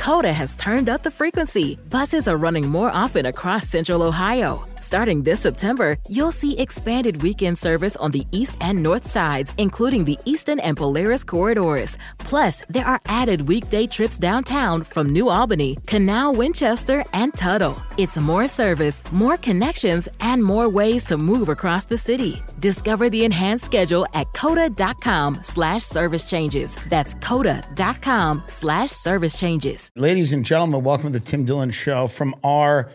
Coda has turned up the frequency. Buses are running more often across Central Ohio. Starting this September, you'll see expanded weekend service on the east and north sides, including the Eastern and Polaris corridors. Plus, there are added weekday trips downtown from New Albany, Canal, Winchester, and Tuttle. It's more service, more connections, and more ways to move across the city. Discover the enhanced schedule at coda.com/service changes. That's coda.com/service changes. Ladies and gentlemen, welcome to the Tim Dillon Show from our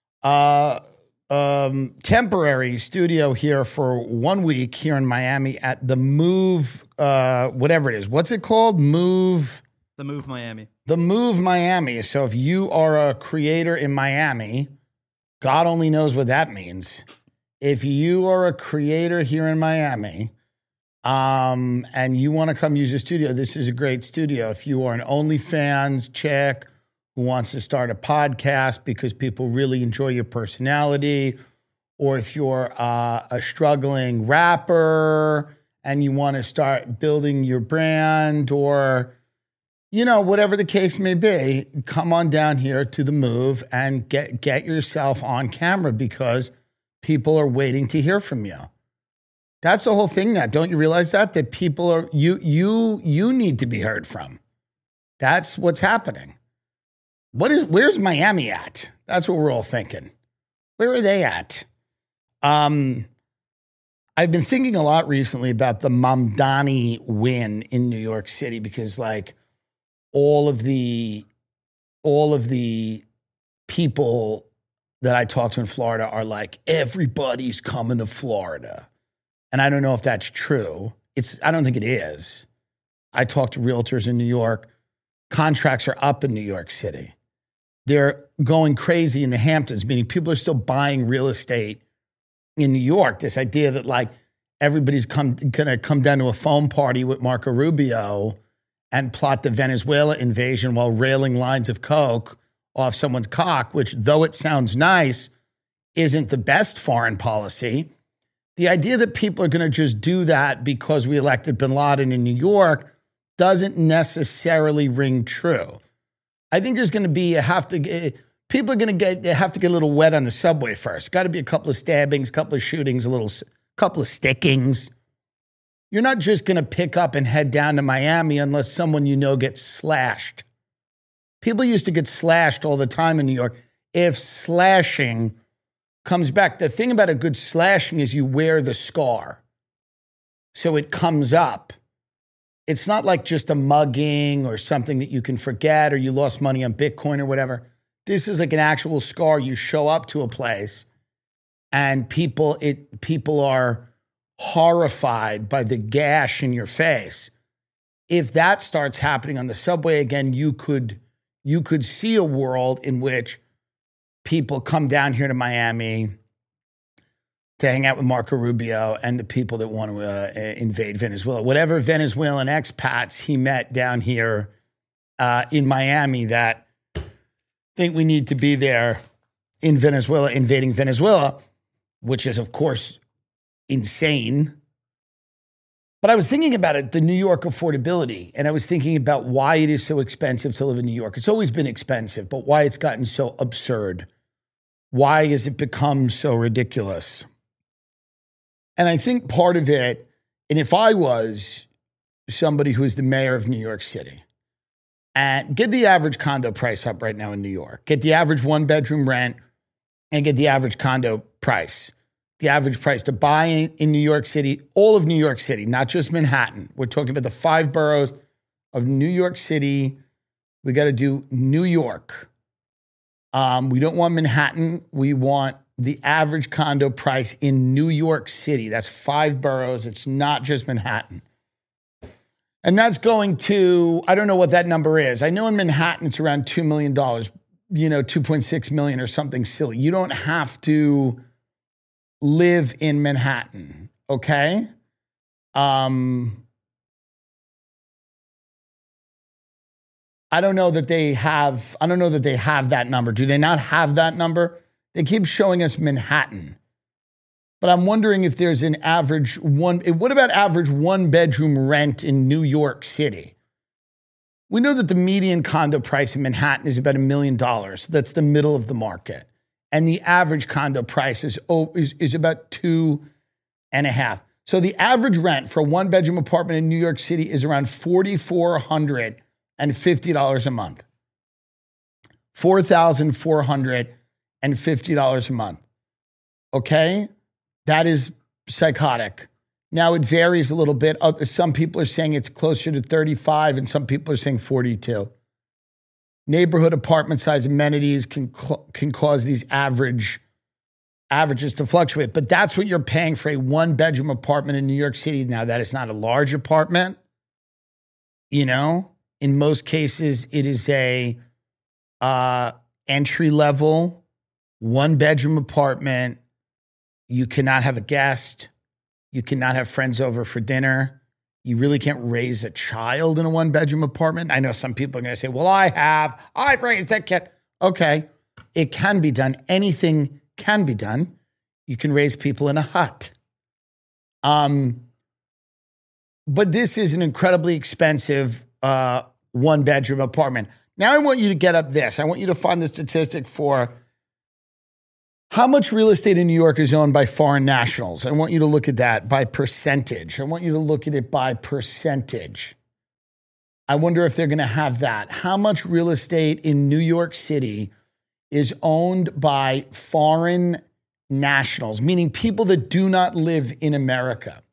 temporary studio here for 1 week here in Miami at the Move, whatever it is. What's it called? The Move Miami. The Move Miami. So if you are a creator in Miami, God only knows what that means. If you are a creator here in Miami, and you want to come use the studio, this is a great studio. If you are an OnlyFans chick who wants to start a podcast because people really enjoy your personality, or if you're a struggling rapper and you want to start building your brand, or, you know, whatever the case may be, come on down here to the Move and get yourself on camera because people are waiting to hear from you. That's the whole thing now. Don't you realize that people are, you need to be heard from. That's what's happening. Where's Miami at? That's what we're all thinking. Where are they at? I've been thinking a lot recently about the Mamdani win in New York City because, like, all of the people that I talk to in Florida are like, everybody's coming to Florida. And I don't know if that's true. I don't think it is. I talk to realtors in New York. Contracts are up in New York City. They're going crazy in the Hamptons, meaning people are still buying real estate in New York. This idea that, like, everybody's going to come down to a foam party with Marco Rubio and plot the Venezuela invasion while railing lines of coke off someone's cock, which, though it sounds nice, isn't the best foreign policy. The idea that people are going to just do that because we elected bin Laden in New York doesn't necessarily ring true. I think there's going to be people are going to have to get a little wet on the subway first. Got to be a couple of stabbings, couple of shootings, couple of stickings. You're not just going to pick up and head down to Miami unless someone you know gets slashed. People used to get slashed all the time in New York. If slashing comes back, the thing about a good slashing is you wear the scar. So it comes up. It's not like just a mugging or something that you can forget or you lost money on Bitcoin or whatever. This is like an actual scar. You show up to a place and people are horrified by the gash in your face. If that starts happening on the subway again, you could see a world in which people come down here to Miami to hang out with Marco Rubio and the people that want to invade Venezuela. Whatever Venezuelan expats he met down here in Miami that think we need to be there in Venezuela, invading Venezuela, which is, of course, insane. But I was thinking about it, the New York affordability, and I was thinking about why it is so expensive to live in New York. It's always been expensive, but why it's gotten so absurd. Why has it become so ridiculous? And I think part of it, and if I was somebody who is the mayor of New York City, and get the average condo price up right now in New York, get the average one-bedroom rent, and get the average condo price. The average price to buy in New York City, all of New York City, not just Manhattan. We're talking about the 5 boroughs of New York City. We got to do New York. We don't want Manhattan. We want the average condo price in New York City. That's 5 boroughs. It's not just Manhattan. And that's going to, I don't know what that number is. I know in Manhattan it's around $2 million, $2.6 million or something silly. You don't have to live in Manhattan, okay? I don't know that they have that number. Do they not have that number? They keep showing us Manhattan. But I'm wondering if there's an average what about average 1-bedroom rent in New York City? We know that the median condo price in Manhattan is about $1 million. That's the middle of the market. And the average condo price is about 2.5. So the average rent for a one-bedroom apartment in New York City is around $4,450 a month. $4,450 a month. Okay? That is psychotic. Now it varies a little bit. Some people are saying it's closer to 35 and some people are saying 42. Neighborhood apartment size amenities can cause these averages to fluctuate, but that's what you're paying for a one-bedroom apartment in New York City. Now, that is not a large apartment. You know, in most cases, it is a entry-level one-bedroom apartment. You cannot have a guest. You cannot have friends over for dinner. You really can't raise a child in a one-bedroom apartment. I know some people are going to say, well, I've raised that kid. Okay, it can be done. Anything can be done. You can raise people in a hut. But this is an incredibly expensive one-bedroom apartment. Now I want you to get up this. I want you to find the statistic for how much real estate in New York is owned by foreign nationals. I want you to look at that by percentage. I want you to look at it by percentage. I wonder if they're going to have that. How much real estate in New York City is owned by foreign nationals, meaning people that do not live in America?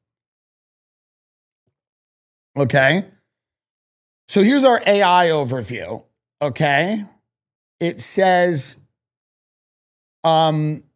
Okay. So here's our AI overview. Okay. It says, while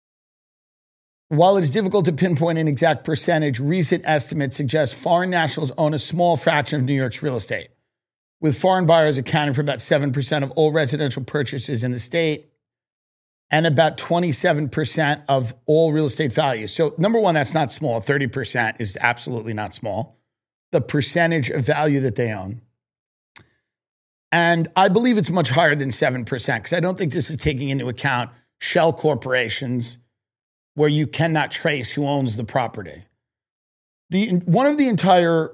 it is difficult to pinpoint an exact percentage, recent estimates suggest foreign nationals own a small fraction of New York's real estate, with foreign buyers accounting for about 7% of all residential purchases in the state and about 27% of all real estate value. So number one, that's not small. 30% is absolutely not small. The percentage of value that they own. And I believe it's much higher than 7% because I don't think this is taking into account shell corporations where you cannot trace who owns the property. One of the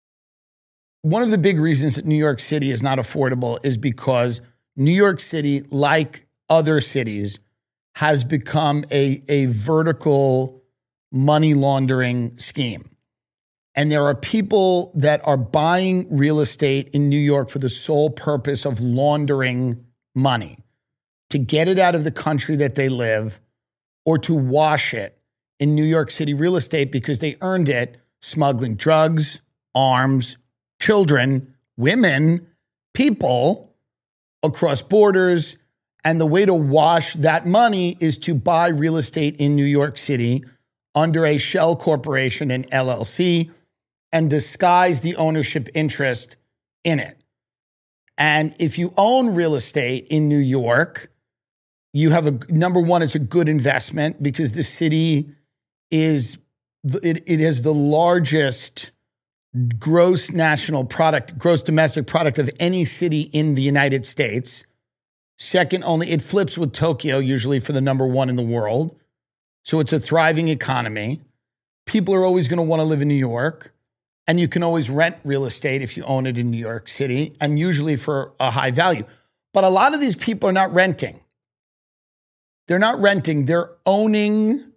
big reasons that New York City is not affordable is because New York City, like other cities, has become a vertical money laundering scheme. And there are people that are buying real estate in New York for the sole purpose of laundering money, to get it out of the country that they live or to wash it in New York City real estate because they earned it smuggling drugs, arms, children, women, people across borders. And the way to wash that money is to buy real estate in New York City under a shell corporation, an LLC, and disguise the ownership interest in it. And if you own real estate in New York, you have number one, it's a good investment because the city it has the largest gross domestic product of any city in the United States. Second only, it flips with Tokyo usually for the number one in the world. So it's a thriving economy. People are always going to want to live in New York. And you can always rent real estate if you own it in New York City, and usually for a high value. But a lot of these people are not renting. They're not renting. They're owning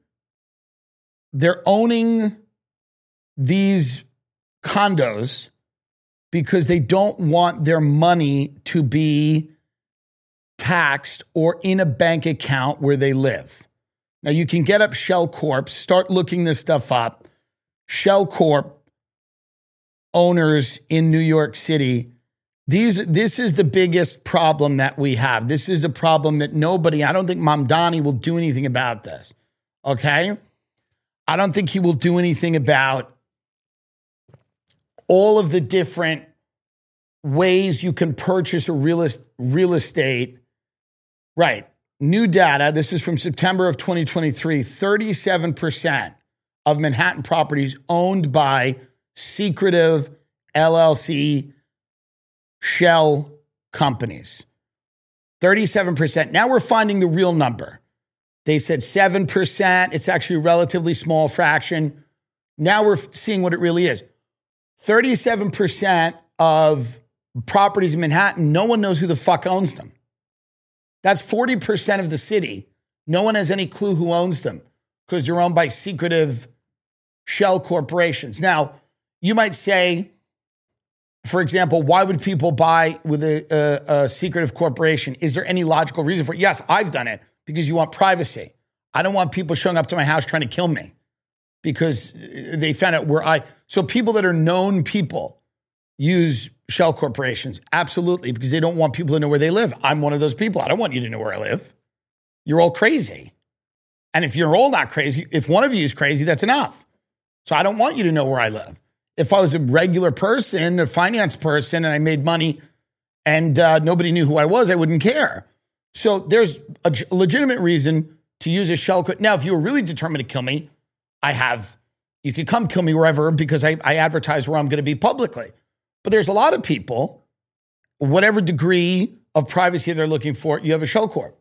these condos because they don't want their money to be taxed or in a bank account where they live. Now you can get up Shell Corp, start looking this stuff up. Shell Corp owners in New York City. This is the biggest problem that we have. This is a problem that I don't think Mamdani will do anything about this. Okay? I don't think he will do anything about all of the different ways you can purchase a real estate. Right. New data, this is from September of 2023, 37% of Manhattan properties owned by secretive LLC shell companies. 37%. Now we're finding the real number. They said 7%. It's actually a relatively small fraction. Now we're seeing what it really is. 37% of properties in Manhattan, no one knows who the fuck owns them. That's 40% of the city. No one has any clue who owns them because they're owned by secretive shell corporations. Now, you might say, for example, why would people buy with a secretive corporation? Is there any logical reason for it? Yes, I've done it because you want privacy. I don't want people showing up to my house trying to kill me because they found out so people that are known people use shell corporations. Absolutely, because they don't want people to know where they live. I'm one of those people. I don't want you to know where I live. You're all crazy. And if you're all not crazy, if one of you is crazy, that's enough. So I don't want you to know where I live. If I was a regular person, a finance person, and I made money and nobody knew who I was, I wouldn't care. So there's a legitimate reason to use a shell code. Now, if you were really determined to kill me, you could come kill me wherever because I advertise where I'm going to be publicly. But there's a lot of people, whatever degree of privacy they're looking for, you have a shell corp.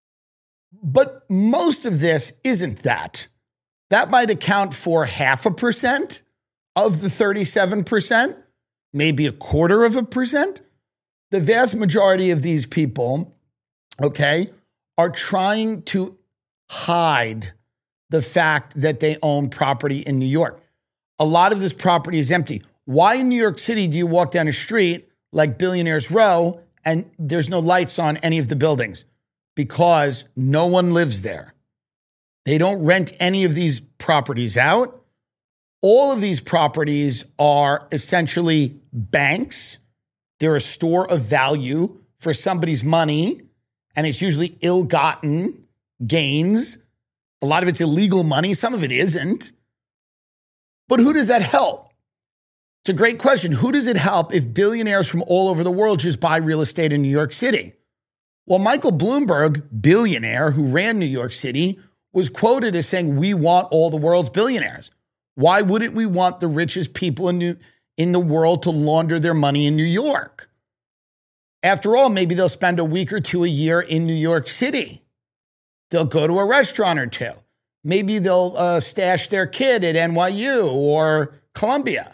But most of this isn't that. That might account for 0.5% of the 37%, maybe 0.25%. The vast majority of these people, okay, are trying to hide the fact that they own property in New York. A lot of this property is empty. Why in New York City do you walk down a street like Billionaires Row and there's no lights on any of the buildings? Because no one lives there. They don't rent any of these properties out. All of these properties are essentially banks. They're a store of value for somebody's money, and it's usually ill-gotten gains. A lot of it's illegal money. Some of it isn't. But who does that help? It's a great question. Who does it help if billionaires from all over the world just buy real estate in New York City? Well, Michael Bloomberg, billionaire who ran New York City, was quoted as saying, we want all the world's billionaires. Why wouldn't we want the richest people in the world to launder their money in New York? After all, maybe they'll spend a week or two a year in New York City. They'll go to a restaurant or two. Maybe they'll stash their kid at NYU or Columbia.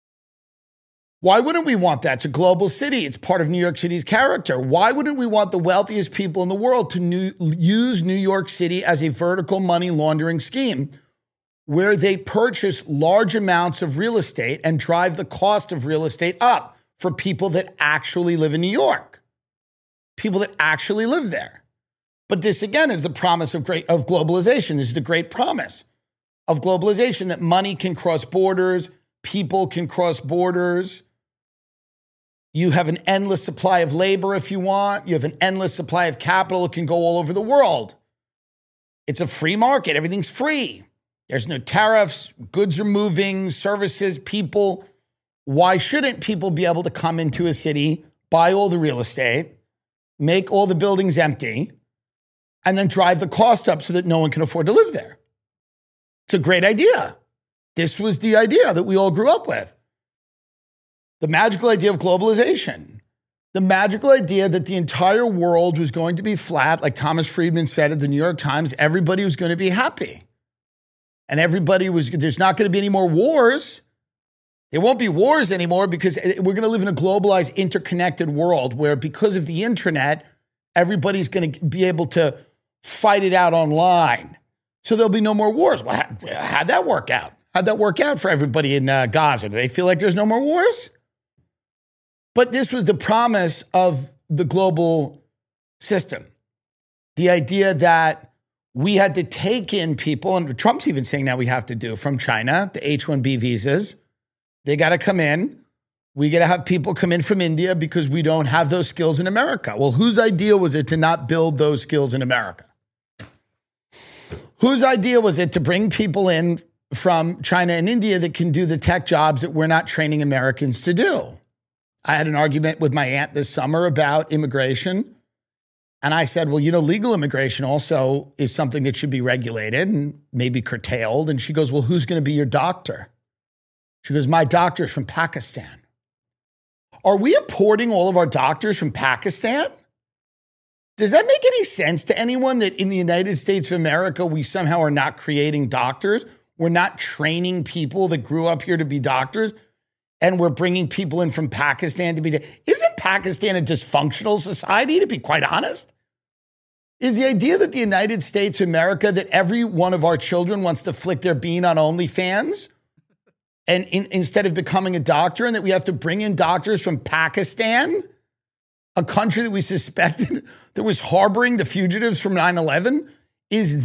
Why wouldn't we want that? It's a global city. It's part of New York City's character. Why wouldn't we want the wealthiest people in the world to use New York City as a vertical money laundering scheme where they purchase large amounts of real estate and drive the cost of real estate up for people that actually live in New York, people that actually live there? But this, again, is the promise of globalization. This is the great promise of globalization, that money can cross borders, people can cross borders. You have an endless supply of labor if you want. You have an endless supply of capital. It can go all over the world. It's a free market. Everything's free. There's no tariffs. Goods are moving, services, people. Why shouldn't people be able to come into a city, buy all the real estate, make all the buildings empty, and then drive the cost up so that no one can afford to live there? It's a great idea. This was the idea that we all grew up with. The magical idea of globalization. The magical idea that the entire world was going to be flat, like Thomas Friedman said at the New York Times, everybody was going to be happy. And there's not going to be any more wars. There won't be wars anymore because we're going to live in a globalized, interconnected world where because of the internet, everybody's going to be able to fight it out online. So there'll be no more wars. Well, how'd that work out? How'd that work out for everybody in Gaza? Do they feel like there's no more wars? But this was the promise of the global system. The idea that we had to take in people, and Trump's even saying now we have to do, from China, the H-1B visas. They got to come in. We got to have people come in from India because we don't have those skills in America. Well, whose idea was it to not build those skills in America? Whose idea was it to bring people in from China and India that can do the tech jobs that we're not training Americans to do? I had an argument with my aunt this summer about immigration. And I said, well, legal immigration also is something that should be regulated and maybe curtailed. And she goes, well, who's going to be your doctor? She goes, my doctor's from Pakistan. Are we importing all of our doctors from Pakistan? Does that make any sense to anyone that in the United States of America, we somehow are not creating doctors? We're not training people that grew up here to be doctors? and we're bringing people in from Pakistan to be. Isn't Pakistan a dysfunctional society, to be quite honest? Is the idea that the United States of America, that every one of our children wants to flick their bean on OnlyFans and instead of becoming a doctor, and that we have to bring in doctors from Pakistan, a country that we suspected that was harboring the fugitives from 9/11? Does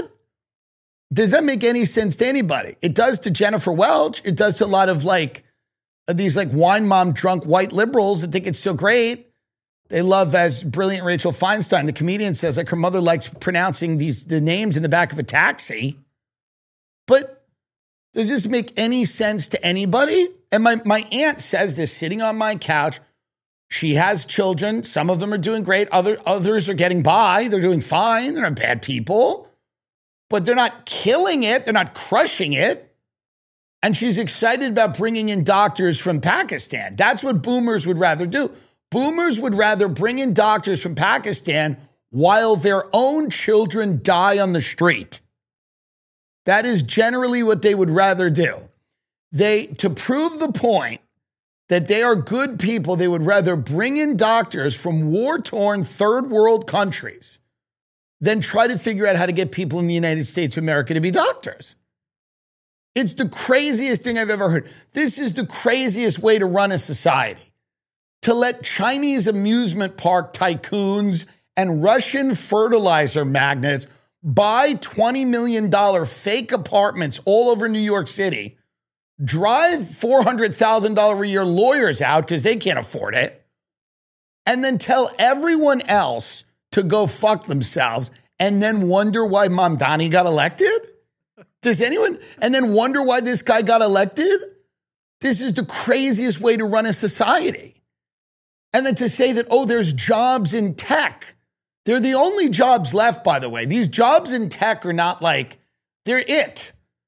that make any sense to anybody? It does to Jennifer Welch. It does to a lot of these wine mom drunk white liberals that think it's so great. They love, as brilliant Rachel Feinstein, the comedian, says, her mother likes pronouncing the names in the back of a taxi. But does this make any sense to anybody? And my aunt says this sitting on my couch. She has children. Some of them are doing great. Others are getting by. They're doing fine. They're not bad people. But they're not killing it. They're not crushing it. And she's excited about bringing in doctors from Pakistan. That's what boomers would rather do. Boomers would rather bring in doctors from Pakistan while their own children die on the street. That is generally what they would rather do. To prove the point that they are good people, they would rather bring in doctors from war-torn third world countries than try to figure out how to get people in the United States of America to be doctors. It's the craziest thing I've ever heard. This is the craziest way to run a society. To let Chinese amusement park tycoons and Russian fertilizer magnates buy $20 million fake apartments all over New York City, drive $400,000 a year lawyers out because they can't afford it, and then tell everyone else to go fuck themselves and then wonder why Mamdani got elected? Does anyone? And then wonder why this guy got elected? This is the craziest way to run a society. And then to say that, there's jobs in tech. They're the only jobs left, by the way. These jobs in tech are not they're it.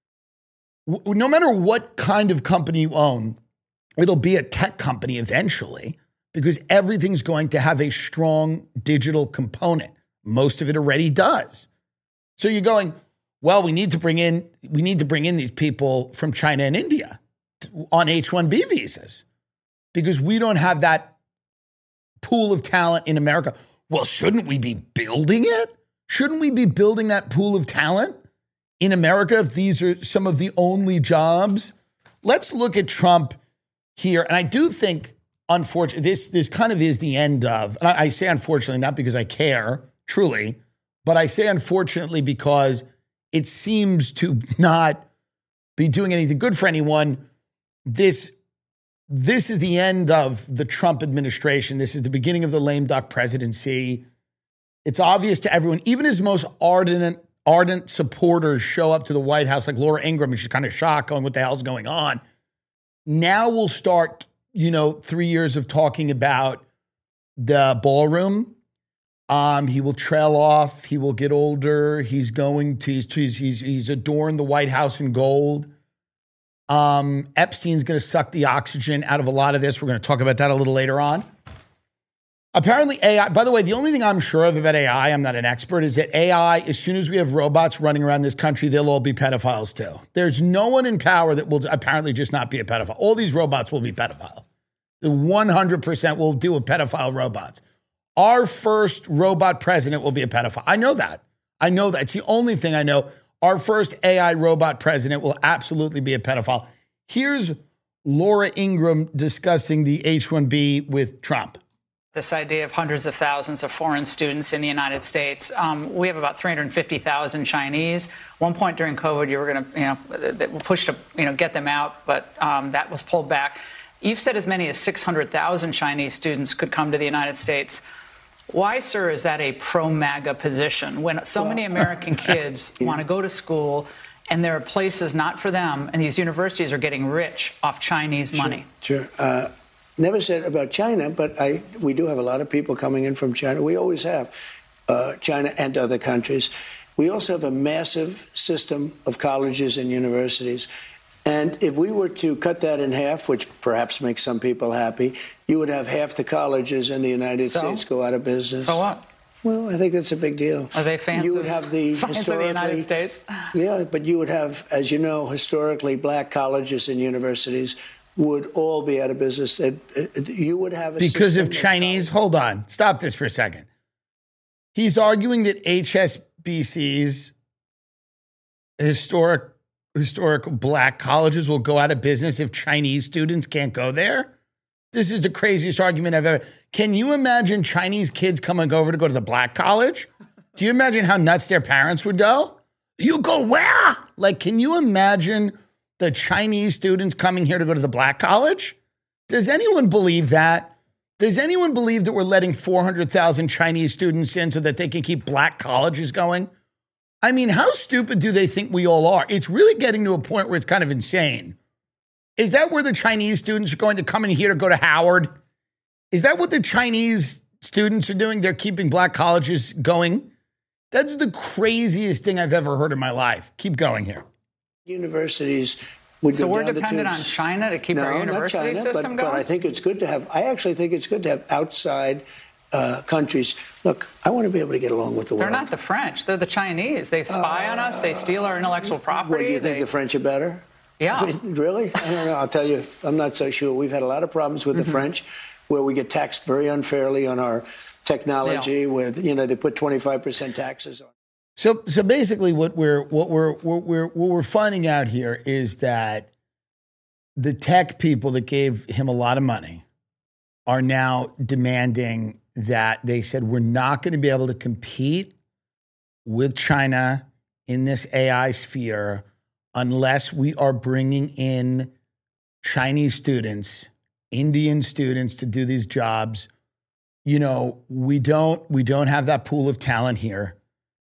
No matter what kind of company you own, it'll be a tech company eventually because everything's going to have a strong digital component. Most of it already does. So you're going, well, we need to bring in these people from China and India on H-1B visas because we don't have that pool of talent in America. Well, shouldn't we be building it? Shouldn't we be building that pool of talent in America if these are some of the only jobs? Let's look at Trump here. And I do think, unfortunately, this kind of is the end of, and I say unfortunately not because I care, truly, but I say unfortunately because it seems to not be doing anything good for anyone. This is the end of the Trump administration. This is the beginning of the lame duck presidency. It's obvious to everyone, even his most ardent supporters show up to the White House like Laura Ingraham, and she's kind of shocked going, what the hell's going on? Now we'll start, 3 years of talking about the ballroom. He will trail off. He will get older. He's adorned the White House in gold. Epstein's going to suck the oxygen out of a lot of this. We're going to talk about that a little later on. Apparently AI, by the way, the only thing I'm sure of about AI, I'm not an expert, is that AI, as soon as we have robots running around this country, they'll all be pedophiles too. There's no one in power that will apparently just not be a pedophile. All these robots will be pedophiles. 100% will deal with pedophile robots. Our first robot president will be a pedophile. I know that. It's the only thing I know. Our first AI robot president will absolutely be a pedophile. Here's Laura Ingraham discussing the H-1B with Trump. This idea of hundreds of thousands of foreign students in the United States. We have about 350,000 Chinese. One point during COVID, you were going to, push to, get them out, but that was pulled back. You've said as many as 600,000 Chinese students could come to the United States. Why, sir, is that a pro-MAGA position when so many American kids want to go to school and there are places not for them and these universities are getting rich off Chinese money? Sure. Never said about China, but we do have a lot of people coming in from China. We always have China and other countries. We also have a massive system of colleges and universities. And if we were to cut that in half, which perhaps makes some people happy, you would have half the colleges in the United States go out of business. So what? Well, I think that's a big deal. Are they fans? You would have the historically, the United States? Yeah, but you would have, as you know, historically black colleges and universities would all be out of business. You would have a because of system Chinese. Hold on, stop this for a second. He's arguing that HSBC's historical black colleges will go out of business if Chinese students can't go there. This is the craziest argument I've ever. Can you imagine Chinese kids coming over to go to the black college? Do you imagine how nuts their parents would go? You go where? Like, can you imagine the Chinese students coming here to go to the black college? Does anyone believe that? Does anyone believe that we're letting 400,000 Chinese students in so that they can keep black colleges going? I mean, how stupid do they think we all are? It's really getting to a point where it's kind of insane. Is that where the Chinese students are going to come in here to go to Howard? Is that what the Chinese students are doing? They're keeping black colleges going? That's the craziest thing I've ever heard in my life. Keep going here. Universities would so go we're down the dependent on tubes. China to keep our university not China, system but going? I think it's good to have. I actually think it's good to have outside countries. Look, I want to be able to get along with the world. They're not the French. They're the Chinese. They spy on us. They steal our intellectual property. What, do you think the French are better? Yeah. Really? I don't know. I'll tell you, I'm not so sure. We've had a lot of problems with the French, where we get taxed very unfairly on our technology. Where they put 25% taxes on. So basically, what we're finding out here is that the tech people that gave him a lot of money are now demanding that they said we're not going to be able to compete with China in this AI sphere unless we are bringing in Chinese students, Indian students to do these jobs. We don't have that pool of talent here.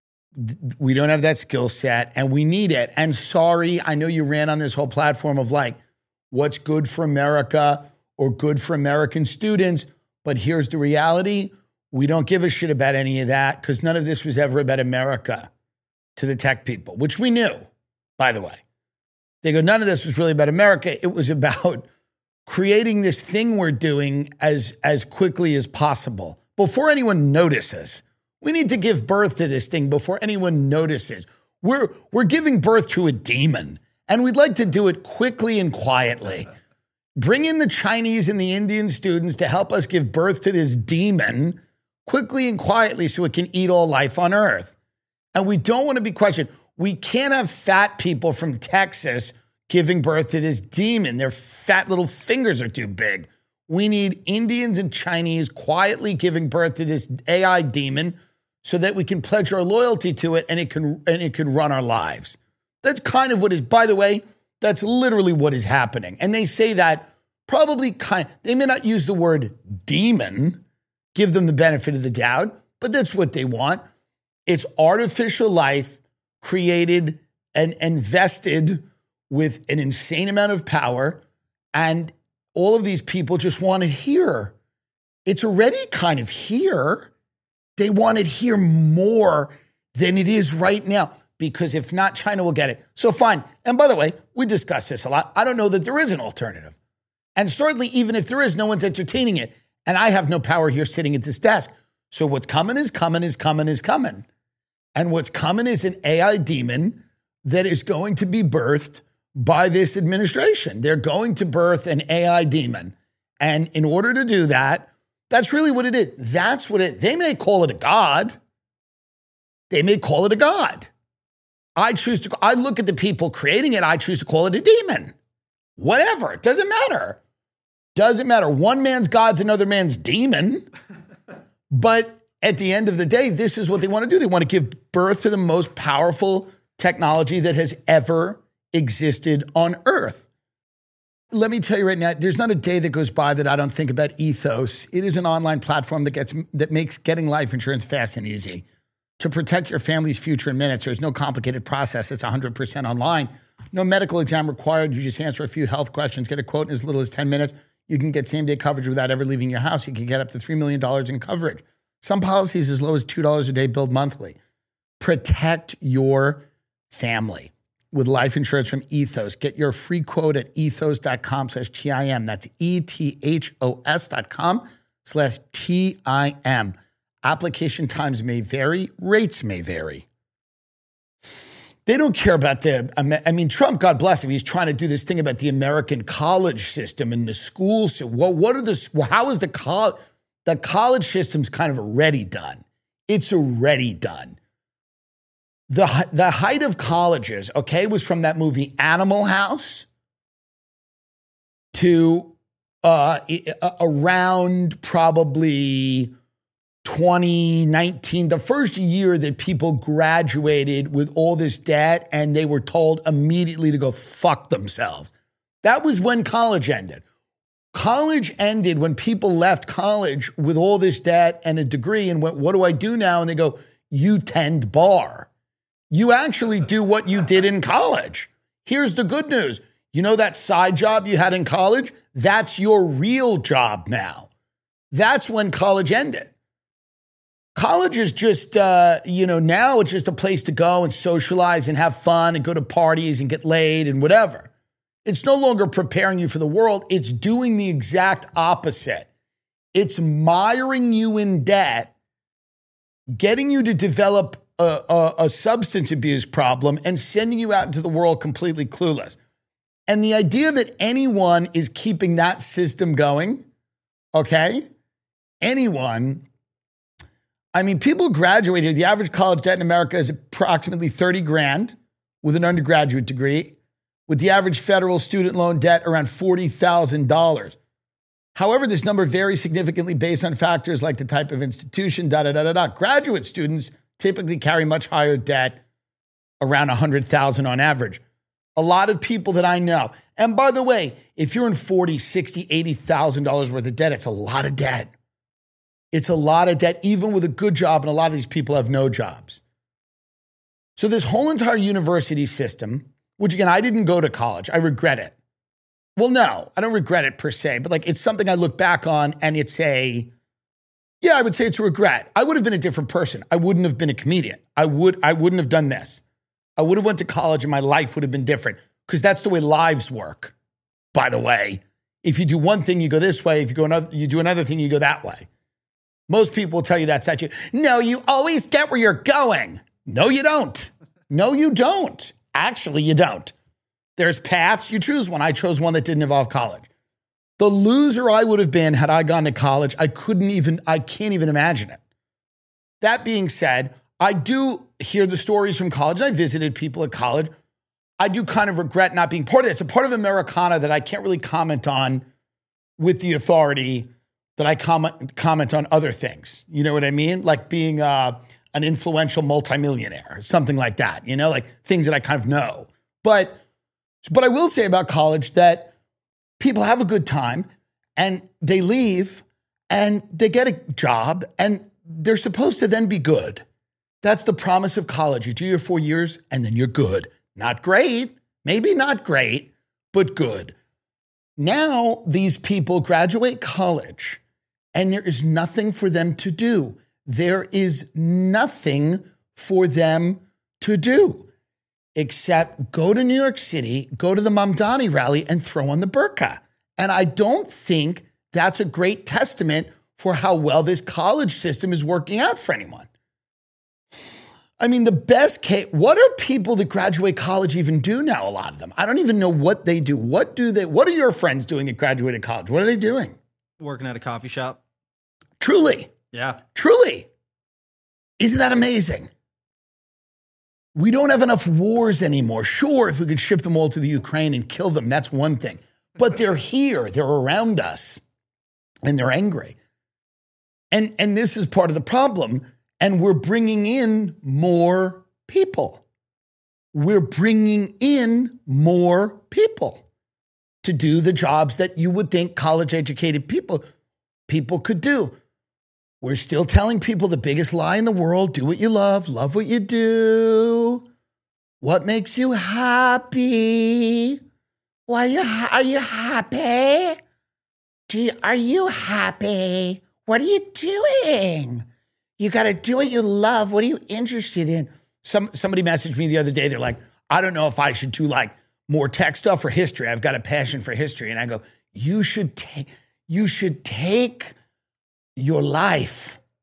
We don't have that skill set, and we need it. And sorry, I know you ran on this whole platform of like, what's good for America or good for American students, but here's the reality. We don't give a shit about any of that because none of this was ever about America to the tech people, which we knew, by the way. They go, none of this was really about America. It was about creating this thing we're doing as quickly as possible before anyone notices. We need to give birth to this thing before anyone notices. We're giving birth to a demon, and we'd like to do it quickly and quietly. Bring in the Chinese and the Indian students to help us give birth to this demon quickly and quietly so it can eat all life on Earth. And we don't want to be questioned. We can't have fat people from Texas giving birth to this demon. Their fat little fingers are too big. We need Indians and Chinese quietly giving birth to this AI demon so that we can pledge our loyalty to it and it can run our lives. That's kind of what is, by the way, that's literally what is happening. And they say that probably they may not use the word demon, give them the benefit of the doubt, but that's what they want. It's artificial life created and invested with an insane amount of power, and all of these people just want it here. It's already kind of here. They want it here more than it is right now, because if not, China will get it. So fine. And by the way, we discussed this a lot. I don't know that there is an alternative. And certainly, even if there is, no one's entertaining it. And I have no power here sitting at this desk. So what's coming is coming is coming is coming. And what's coming is an AI demon that is going to be birthed by this administration. They're going to birth an AI demon. And in order to do that, that's really what it is. That's what they may call it a god. They may call it a god. I look at the people creating it. I choose to call it a demon. Whatever. It doesn't matter. Doesn't matter. One man's God's another man's demon. But at the end of the day, this is what they want to do. They want to give birth to the most powerful technology that has ever existed on Earth. Let me tell you right now, there's not a day that goes by that I don't think about Ethos. It is an online platform that makes getting life insurance fast and easy. To protect your family's future in minutes, there's no complicated process. It's 100% online. No medical exam required. You just answer a few health questions, get a quote in as little as 10 minutes. You can get same-day coverage without ever leaving your house. You can get up to $3 million in coverage. Some policies as low as $2 a day billed monthly. Protect your family with life insurance from Ethos. Get your free quote at ethos.com/TIM. That's ETHOS.com/TIM. Application times may vary. Rates may vary. They don't care about Trump, God bless him, he's trying to do this thing about the American college system and the schools. So how is the college system's kind of already done? It's already done. The height of colleges, okay, was from that movie Animal House to around probably 2019, the first year that people graduated with all this debt and they were told immediately to go fuck themselves. That was when college ended. College ended when people left college with all this debt and a degree and went, what do I do now? And they go, you tend bar. You actually do what you did in college. Here's the good news. You know that side job you had in college? That's your real job now. That's when college ended. College is just, now it's just a place to go and socialize and have fun and go to parties and get laid and whatever. It's no longer preparing you for the world. It's doing the exact opposite. It's miring you in debt, getting you to develop a substance abuse problem and sending you out into the world completely clueless. And the idea that anyone is keeping that system going, okay? Anyone. I mean, people graduated. The average college debt in America is approximately $30,000 with an undergraduate degree, with the average federal student loan debt around $40,000. However, this number varies significantly based on factors like the type of institution, Graduate students typically carry much higher debt, around $100,000 on average. A lot of people that I know, and by the way, if you're in $40,000, $60,000, $80,000 worth of debt, it's a lot of debt. It's a lot of debt, even with a good job, and a lot of these people have no jobs. So this whole entire university system, which again, I didn't go to college. I regret it. Well, no, I don't regret it per se, but like it's something I look back on and I would say it's a regret. I would have been a different person. I wouldn't have been a comedian. I wouldn't have done this. I would have went to college and my life would have been different because that's the way lives work. By the way, if you do one thing, you go this way. If you do another thing, you go that way. Most people will tell you that's you. No, you always get where you're going. No, you don't. No, you don't. Actually, you don't. There's paths. You choose one. I chose one that didn't involve college. The loser I would have been had I gone to college, I can't even imagine it. That being said, I do hear the stories from college. I visited people at college. I do kind of regret not being part of it. It's a part of Americana that I can't really comment on with the authority that I comment on other things. You know what I mean? Like being an influential multimillionaire, something like that, like things that I kind of know. But I will say about college that people have a good time and they leave and they get a job and they're supposed to then be good. That's the promise of college. You do your 4 years and then you're good. Not great, maybe not great, but good. Now these people graduate college and there is nothing for them to do. There is nothing for them to do except go to New York City, go to the Mamdani rally and throw on the burqa. And I don't think that's a great testament for how well this college system is working out for anyone. I mean, the best case, what are people that graduate college even do now, a lot of them? I don't even know what they do. What are your friends doing that graduated college? What are they doing? Working at a coffee shop. Truly. Yeah. Truly. Isn't that amazing? We don't have enough wars anymore. Sure, if we could ship them all to the Ukraine and kill them, that's one thing. But they're here. They're around us. And they're angry. And this is part of the problem. And we're bringing in more people. We're bringing in more people to do the jobs that you would think college-educated people could do. We're still telling people the biggest lie in the world, do what you love what you do. What makes you happy? Are you happy? Are you happy? What are you doing? You got to do what you love. What are you interested in? Somebody messaged me the other day. They're like, I don't know if I should do like more tech stuff or history. I've got a passion for history. And I go, you should take your life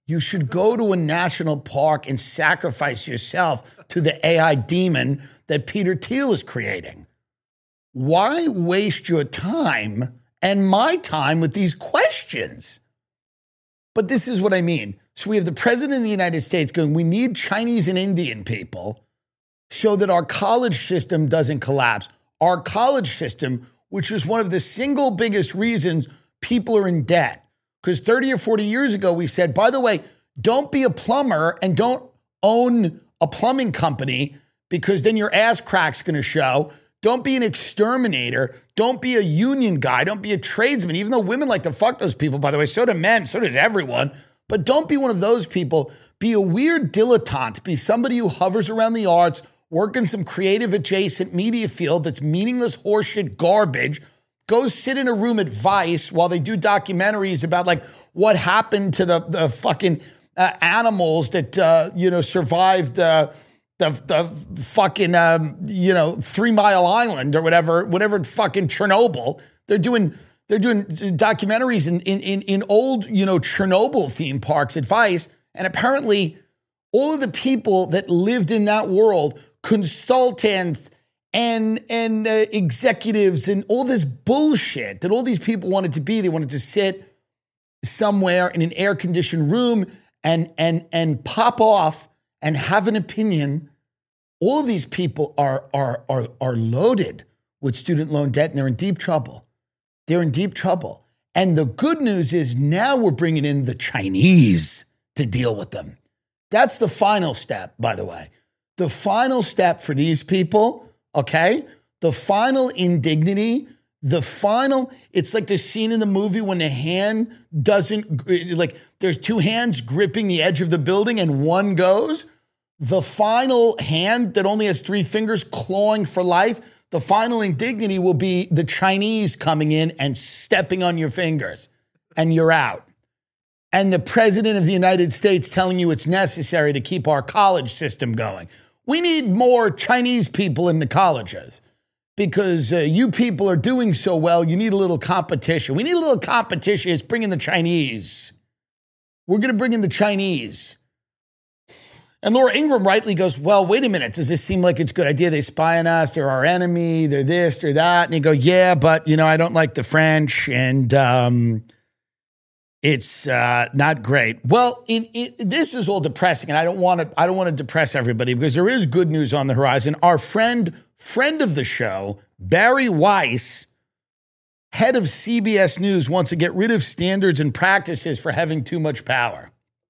You should go to a national park and sacrifice yourself to the AI demon that Peter Thiel is creating. Why waste your time and my time with these questions? But this is what I mean. So we have the president of the United States going, we need Chinese and Indian people so that our college system doesn't collapse. Our college system, which is one of the single biggest reasons people are in debt. Because 30 or 40 years ago, we said, by the way, don't be a plumber and don't own a plumbing company because then your ass crack's going to show. Don't be an exterminator. Don't be a union guy. Don't be a tradesman, even though women like to fuck those people, by the way. So do men. So does everyone. But don't be one of those people. Be a weird dilettante. Be somebody who hovers around the arts, work in some creative adjacent media field that's meaningless horseshit garbage. Go sit in a room at Vice while they do documentaries about like what happened to the fucking animals that, survived the fucking, 3 Mile Island or whatever fucking Chernobyl. They're doing documentaries in old, Chernobyl theme parks at Vice. And apparently all of the people that lived in that world, consultants and executives and all this bullshit that all these people wanted to be, they wanted to sit somewhere in an air-conditioned room and pop off and have an opinion. All of these people are loaded with student loan debt, and they're in deep trouble. They're in deep trouble. And the good news is now we're bringing in the Chinese to deal with them. That's the final step, by the way. The final step for these people, okay? The final indignity, it's like the scene in the movie when the hand doesn't, like there's two hands gripping the edge of the building and one goes. The final hand that only has 3 fingers clawing for life, the final indignity will be the Chinese coming in and stepping on your fingers and you're out. And the president of the United States telling you it's necessary to keep our college system going. We need more Chinese people in the colleges because you people are doing so well. You need a little competition. We need a little competition. It's bringing the Chinese. We're going to bring in the Chinese. And Laura Ingraham rightly goes, well, wait a minute. Does this seem like it's a good idea? They spy on us. They're our enemy. They're this, they're that. And you go, yeah, but, I don't like the French. And it's not great. Well, this is all depressing. And I don't want to depress everybody because there is good news on the horizon. Our friend of the show, Bari Weiss, head of CBS News, wants to get rid of standards and practices for having too much power.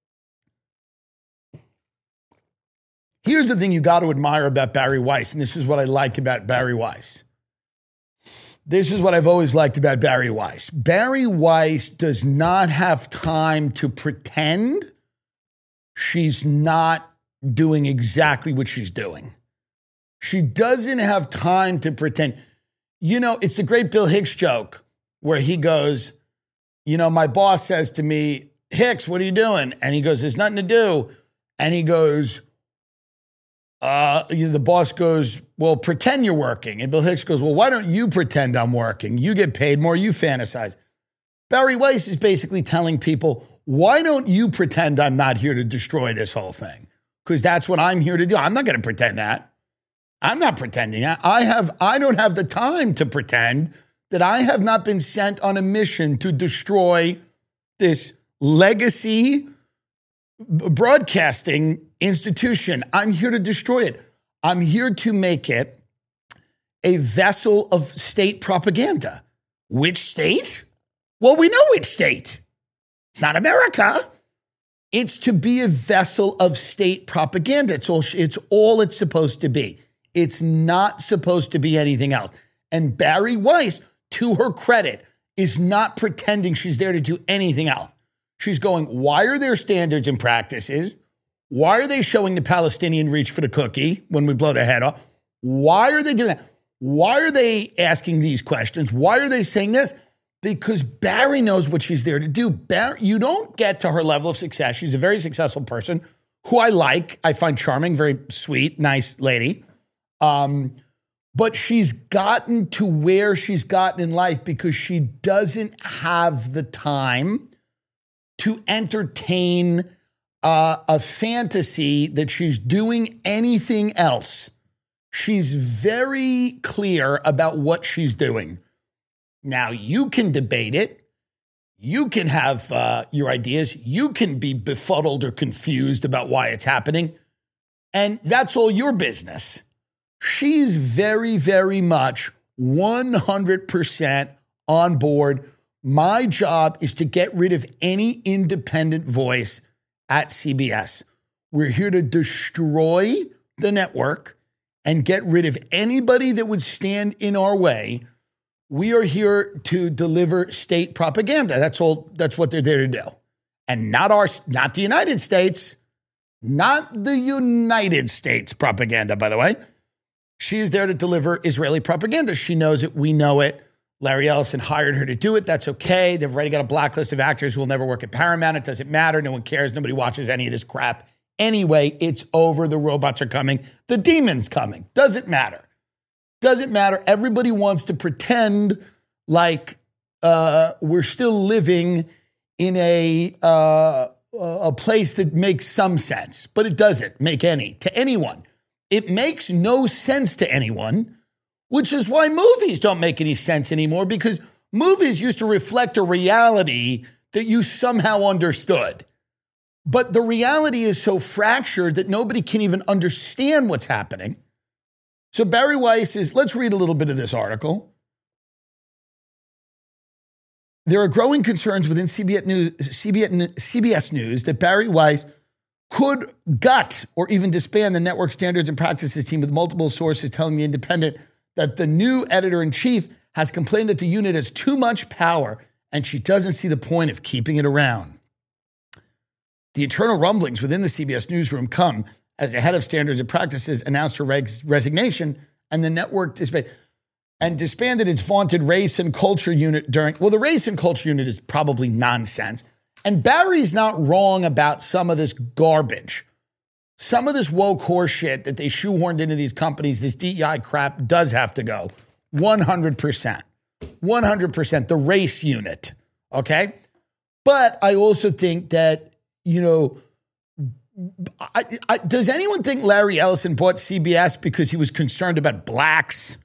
Here's the thing you got to admire about Bari Weiss, and this is what I like about Bari Weiss. This is what I've always liked about Bari Weiss. Bari Weiss does not have time to pretend she's not doing exactly what she's doing. She doesn't have time to pretend. It's the great Bill Hicks joke where he goes, my boss says to me, Hicks, what are you doing? And he goes, there's nothing to do. And he goes, the boss goes, well, pretend you're working. And Bill Hicks goes, well, why don't you pretend I'm working? You get paid more, you fantasize. Bari Weiss is basically telling people, why don't you pretend I'm not here to destroy this whole thing? Because that's what I'm here to do. I'm not going to pretend that. I'm not pretending that. I don't have the time to pretend that I have not been sent on a mission to destroy this legacy broadcasting institution. I'm here to destroy it. I'm here to make it a vessel of state propaganda. Which state? Well, we know which state. It's not America. It's to be a vessel of state propaganda. It's all it's supposed to be. It's not supposed to be anything else. And Bari Weiss, to her credit, is not pretending she's there to do anything else. She's going, why are there standards and practices? Why are they showing the Palestinian reach for the cookie when we blow their head off? Why are they doing that? Why are they asking these questions? Why are they saying this? Because Bari knows what she's there to do. You don't get to her level of success. She's a very successful person who I like. I find charming, very sweet, nice lady. But she's gotten to where she's gotten in life because she doesn't have the time to entertain a fantasy that she's doing anything else. She's very clear about what she's doing. Now, you can debate it. You can have your ideas. You can be befuddled or confused about why it's happening. And that's all your business. She's very, very much 100% on board. My job is to get rid of any independent voice at CBS. We're here to destroy the network and get rid of anybody that would stand in our way. We are here to deliver state propaganda. That's all. That's what they're there to do. And not the United States, not the United States propaganda, by the way. She is there to deliver Israeli propaganda. She knows it. We know it. Larry Ellison hired her to do it. That's okay. They've already got a blacklist of actors who will never work at Paramount. It doesn't matter. No one cares. Nobody watches any of this crap. Anyway, it's over. The robots are coming. The demon's coming. Doesn't matter. Doesn't matter. Everybody wants to pretend like we're still living in a place that makes some sense, but it doesn't make any to anyone. It makes no sense to anyone, which is why movies don't make any sense anymore, because movies used to reflect a reality that you somehow understood. But the reality is so fractured that nobody can even understand what's happening. So Bari Weiss is, let's read a little bit of this article. There are growing concerns within CBS News that Bari Weiss could gut or even disband the network standards and practices team, with multiple sources telling The Independent that the new editor-in-chief has complained that the unit has too much power and she doesn't see the point of keeping it around. The internal rumblings within the CBS newsroom come as the head of standards and practices announced her resignation, and the network disbanded its vaunted race and culture unit the race and culture unit is probably nonsense. And Barry's not wrong about some of this garbage. Some of this woke horse shit that they shoehorned into these companies, this DEI crap, does have to go. 100%. 100%. The race unit. Okay? But I also think that, does anyone think Larry Ellison bought CBS because he was concerned about blacks?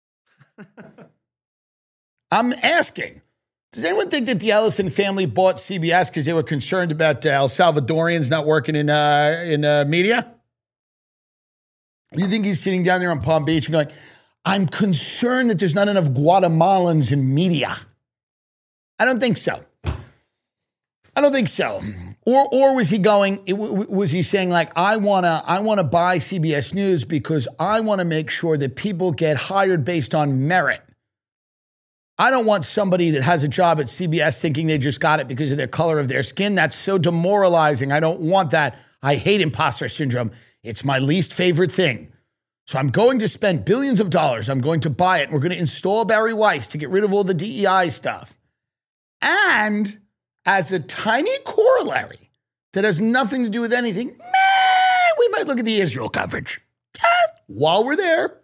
I'm asking. Does anyone think that the Ellison family bought CBS because they were concerned about El Salvadorians not working in media? You think he's sitting down there on Palm Beach and going, I'm concerned that there's not enough Guatemalans in media? I don't think so. I don't think so. Or was he going, was he saying like, I want to buy CBS News because I want to make sure that people get hired based on merit. I don't want somebody that has a job at CBS thinking they just got it because of their color of their skin. That's so demoralizing. I don't want that. I hate imposter syndrome. It's my least favorite thing. So I'm going to spend billions of dollars. I'm going to buy it. And we're going to install Bari Weiss to get rid of all the DEI stuff. And as a tiny corollary that has nothing to do with anything, we might look at the Israel coverage. While we're there,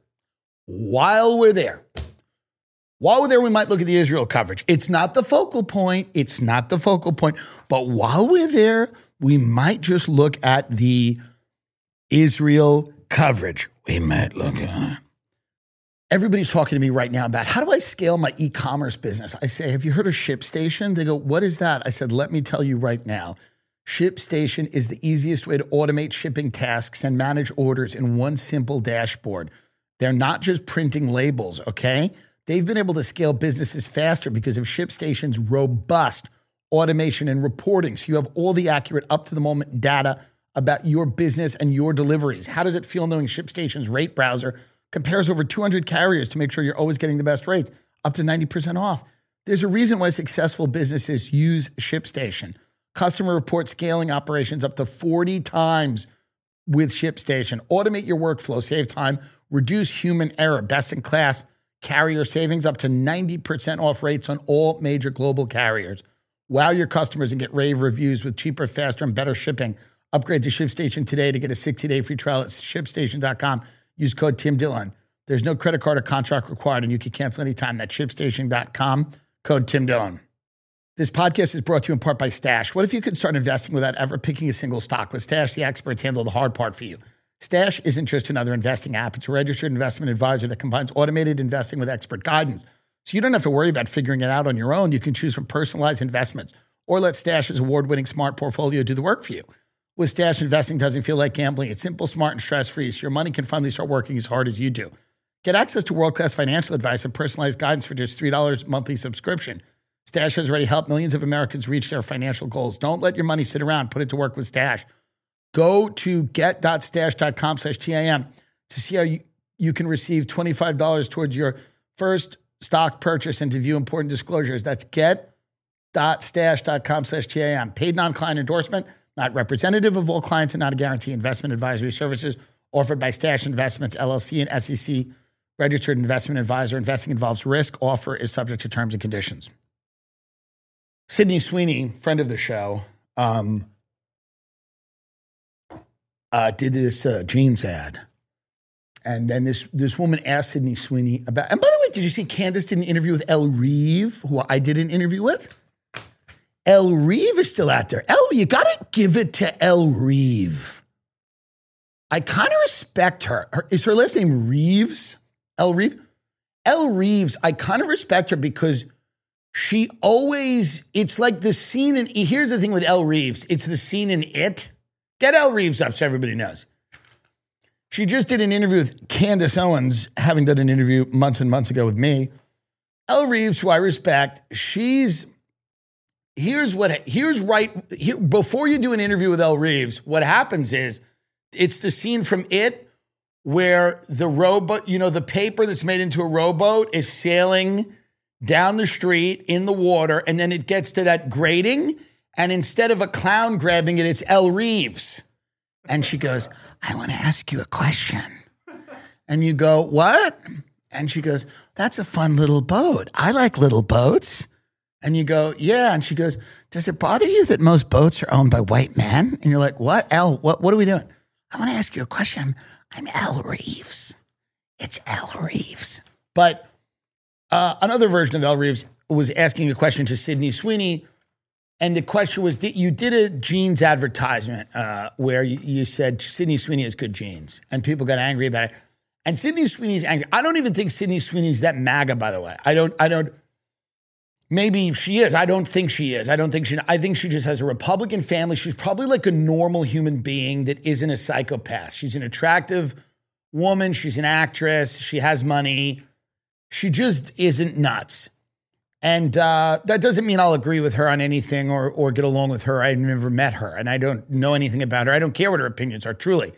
we might look at the Israel coverage. It's not the focal point. But while we're there, we might just look at the Israel coverage. We might look at it. Everybody's talking to me right now about how do I scale my e-commerce business? I say, have you heard of ShipStation? They go, what is that? I said, let me tell you right now. ShipStation is the easiest way to automate shipping tasks and manage orders in one simple dashboard. They're not just printing labels, okay? They've been able to scale businesses faster because of ShipStation's robust automation and reporting. So you have all the accurate, up-to-the-moment data about your business and your deliveries. How does it feel knowing ShipStation's rate browser compares over 200 carriers to make sure you're always getting the best rates, up to 90% off? There's a reason why successful businesses use ShipStation. Customer report scaling operations up to 40 times with ShipStation. Automate your workflow, save time, reduce human error, best-in-class carrier savings, up to 90% off rates on all major global carriers. Wow your customers and get rave reviews with cheaper, faster, and better shipping. Upgrade to ShipStation today to get a 60-day free trial at ShipStation.com. Use code Tim Dillon. There's no credit card or contract required, and you can cancel anytime. That's ShipStation.com, code Tim Dillon. This podcast is brought to you in part by Stash. What if you could start investing without ever picking a single stock? With Stash, the experts handle the hard part for you. Stash isn't just another investing app. It's a registered investment advisor that combines automated investing with expert guidance. So you don't have to worry about figuring it out on your own. You can choose from personalized investments or let Stash's award-winning smart portfolio do the work for you. With Stash, investing doesn't feel like gambling. It's simple, smart, and stress-free, so your money can finally start working as hard as you do. Get access to world-class financial advice and personalized guidance for just $3 monthly subscription. Stash has already helped millions of Americans reach their financial goals. Don't let your money sit around. Put it to work with Stash. Go to get.stash.com/TIM to see how you can receive $25 towards your first stock purchase and to view important disclosures. That's get.stash.com/TIM. Paid non-client endorsement, not representative of all clients and not a guarantee. Investment advisory services offered by Stash Investments, LLC, and SEC registered investment advisor. Investing involves risk. Offer is subject to terms and conditions. Sydney Sweeney, friend of the show, did this jeans ad. And then this woman asked Sydney Sweeney about, and by the way, did you see Candace did an interview with Elle Reeve, who I did an interview with? Elle Reeve is still out there. You got to give it to Elle Reeve. I kind of respect her. Is her last name Reeves? Elle Reeve? Elle Reeves, I kind of respect her because she always, it's like the scene in, here's the thing with Elle Reeves, it's the scene in It. Get Elle Reeves up so everybody knows. She just did an interview with Candace Owens, having done an interview months and months ago with me. Elle Reeves, who I respect, before you do an interview with Elle Reeves, what happens is, it's the scene from It where the rowboat, the paper that's made into a rowboat is sailing down the street in the water, and then it gets to that grating, and instead of a clown grabbing it, it's Elle Reeves. And she goes, I want to ask you a question. And you go, what? And she goes, that's a fun little boat. I like little boats. And you go, yeah. And she goes, does it bother you that most boats are owned by white men? And you're like, what? Elle, what are we doing? I want to ask you a question. I'm Elle Reeves. It's Elle Reeves. But another version of Elle Reeves was asking a question to Sydney Sweeney. And the question was, you did a jeans advertisement where you said Sydney Sweeney has good jeans. And people got angry about it. And Sydney Sweeney's angry. I don't even think Sydney Sweeney's that MAGA, by the way. I don't, maybe she is. I don't think she is. I think she just has a Republican family. She's probably like a normal human being that isn't a psychopath. She's an attractive woman. She's an actress. She has money. She just isn't nuts. And that doesn't mean I'll agree with her on anything or get along with her. I've never met her, and I don't know anything about her. I don't care what her opinions are, truly.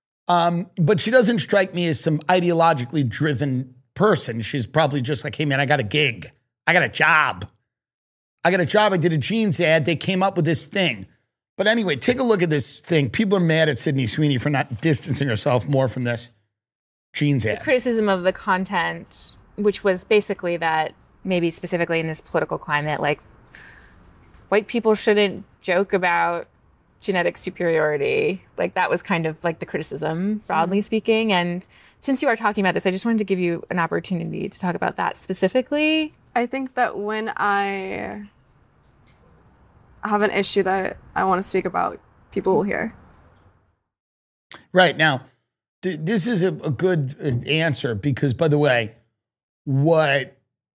But she doesn't strike me as some ideologically driven person. She's probably just like, hey, man, I got a gig. I got a job. I did a jeans ad. They came up with this thing. But anyway, take a look at this thing. People are mad at Sydney Sweeney for not distancing herself more from this jeans ad. The criticism of the content, which was basically that maybe specifically in this political climate, like white people shouldn't joke about genetic superiority. Like that was kind of like the criticism, broadly speaking. And since you are talking about this, I just wanted to give you an opportunity to talk about that specifically. I think that when I have an issue that I want to speak about, people will hear. Right. Now, this is a good answer because, by the way, what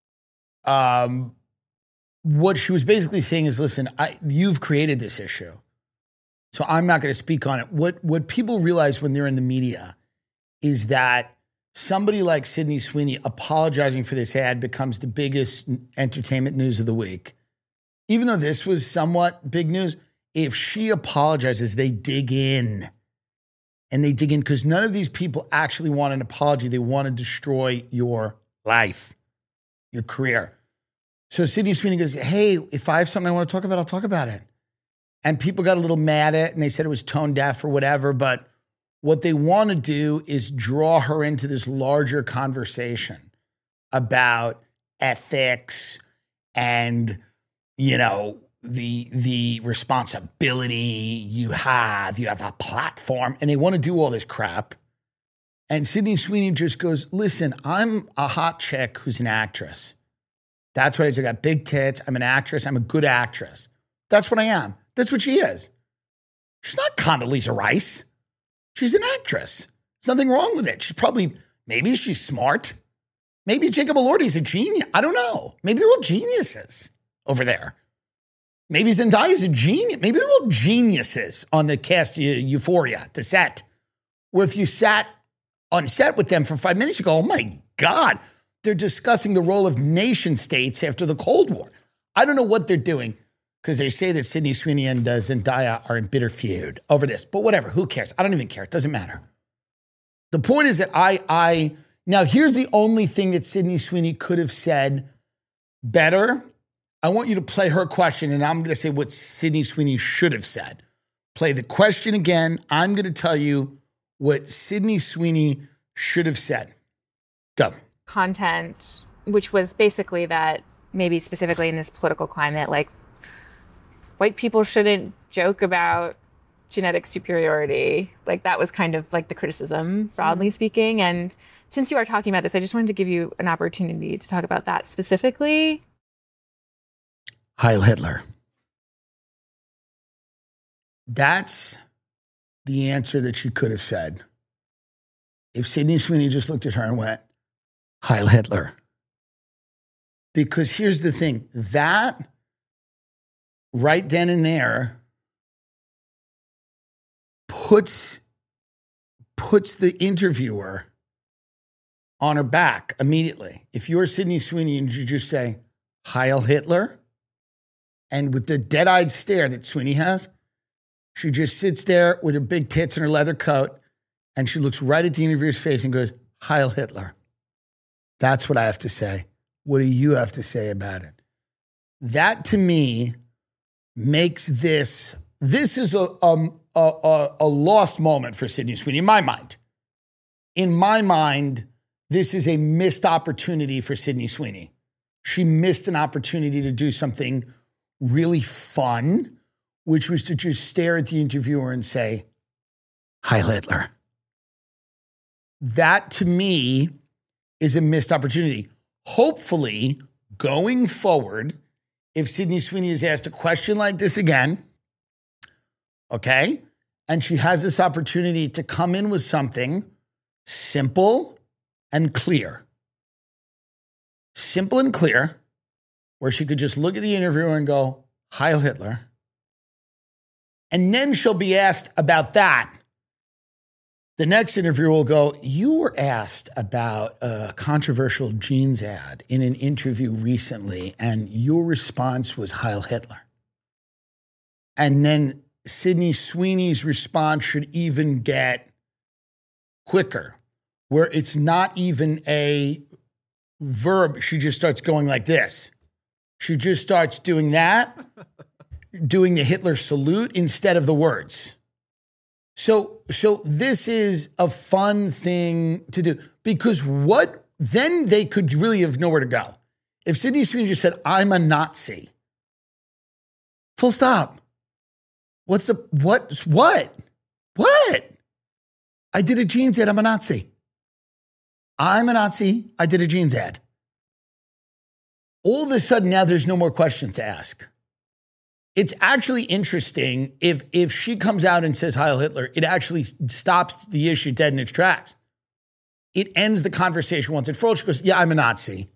she was basically saying is, listen, you've created this issue, so I'm not going to speak on it. What people realize when they're in the media is that somebody like Sydney Sweeney apologizing for this ad becomes the biggest entertainment news of the week. Even though this was somewhat big news, if she apologizes, they dig in. And they dig in because none of these people actually want an apology. They want to destroy your life, your career. So Sydney Sweeney goes, hey, if I have something I want to talk about, I'll talk about it. And people got a little mad at it and they said it was tone deaf or whatever. But what they want to do is draw her into this larger conversation about ethics and, the responsibility you have a platform, and they want to do all this crap. And Sydney Sweeney just goes, listen, I'm a hot chick who's an actress. That's what I do. I got big tits. I'm an actress. I'm a good actress. That's what I am. That's what she is. She's not Condoleezza Rice. She's an actress. There's nothing wrong with it. Maybe she's smart. Maybe Jacob Elordi's a genius. I don't know. Maybe they're all geniuses over there. Maybe Zendaya's a genius. Maybe they're all geniuses on the cast of Euphoria, the set. Where if you sat on set with them for 5 minutes, you go, oh my God, they're discussing the role of nation states after the Cold War. I don't know what they're doing because they say that Sydney Sweeney and Zendaya are in bitter feud over this. But whatever, who cares? I don't even care. It doesn't matter. The point is that now here's the only thing that Sydney Sweeney could have said better. I want you to play her question, and I'm going to say what Sydney Sweeney should have said. Play the question again. I'm going to tell you what Sydney Sweeney should have said. Go. Content, which was basically that maybe specifically in this political climate, like white people shouldn't joke about genetic superiority. Like that was kind of like the criticism, broadly speaking. And since you are talking about this, I just wanted to give you an opportunity to talk about that specifically. Heil Hitler. That's the answer that she could have said. If Sydney Sweeney just looked at her and went, Heil Hitler. Because here's the thing, that right then and there puts the interviewer on her back immediately. If you're Sydney Sweeney and you just say, Heil Hitler, and with the dead-eyed stare that Sweeney has, she just sits there with her big tits and her leather coat, and she looks right at the interviewer's face and goes, Heil Hitler. That's what I have to say. What do you have to say about it? That, to me, makes this is a lost moment for Sydney Sweeney, in my mind. In my mind, this is a missed opportunity for Sydney Sweeney. She missed an opportunity to do something really fun, which was to just stare at the interviewer and say, Heil Hitler. That, to me, is a missed opportunity. Hopefully, going forward, if Sydney Sweeney is asked a question like this again, okay, and she has this opportunity to come in with something simple and clear. Simple and clear, where she could just look at the interviewer and go, Heil Hitler. And then she'll be asked about that. The next interviewer will go, you were asked about a controversial jeans ad in an interview recently, and your response was Heil Hitler. And then Sydney Sweeney's response should even get quicker, where it's not even a verb. She just starts going like this. She just starts doing that, doing the Hitler salute instead of the words. So this is a fun thing to do, because then they could really have nowhere to go. If Sydney Sweeney just said, I'm a Nazi, full stop. What? I did a jeans ad, I'm a Nazi. I'm a Nazi, I did a jeans ad. All of a sudden now there's no more questions to ask. It's actually interesting if she comes out and says Heil Hitler, it actually stops the issue dead in its tracks. It ends the conversation once and for all. She goes, yeah, I'm a Nazi.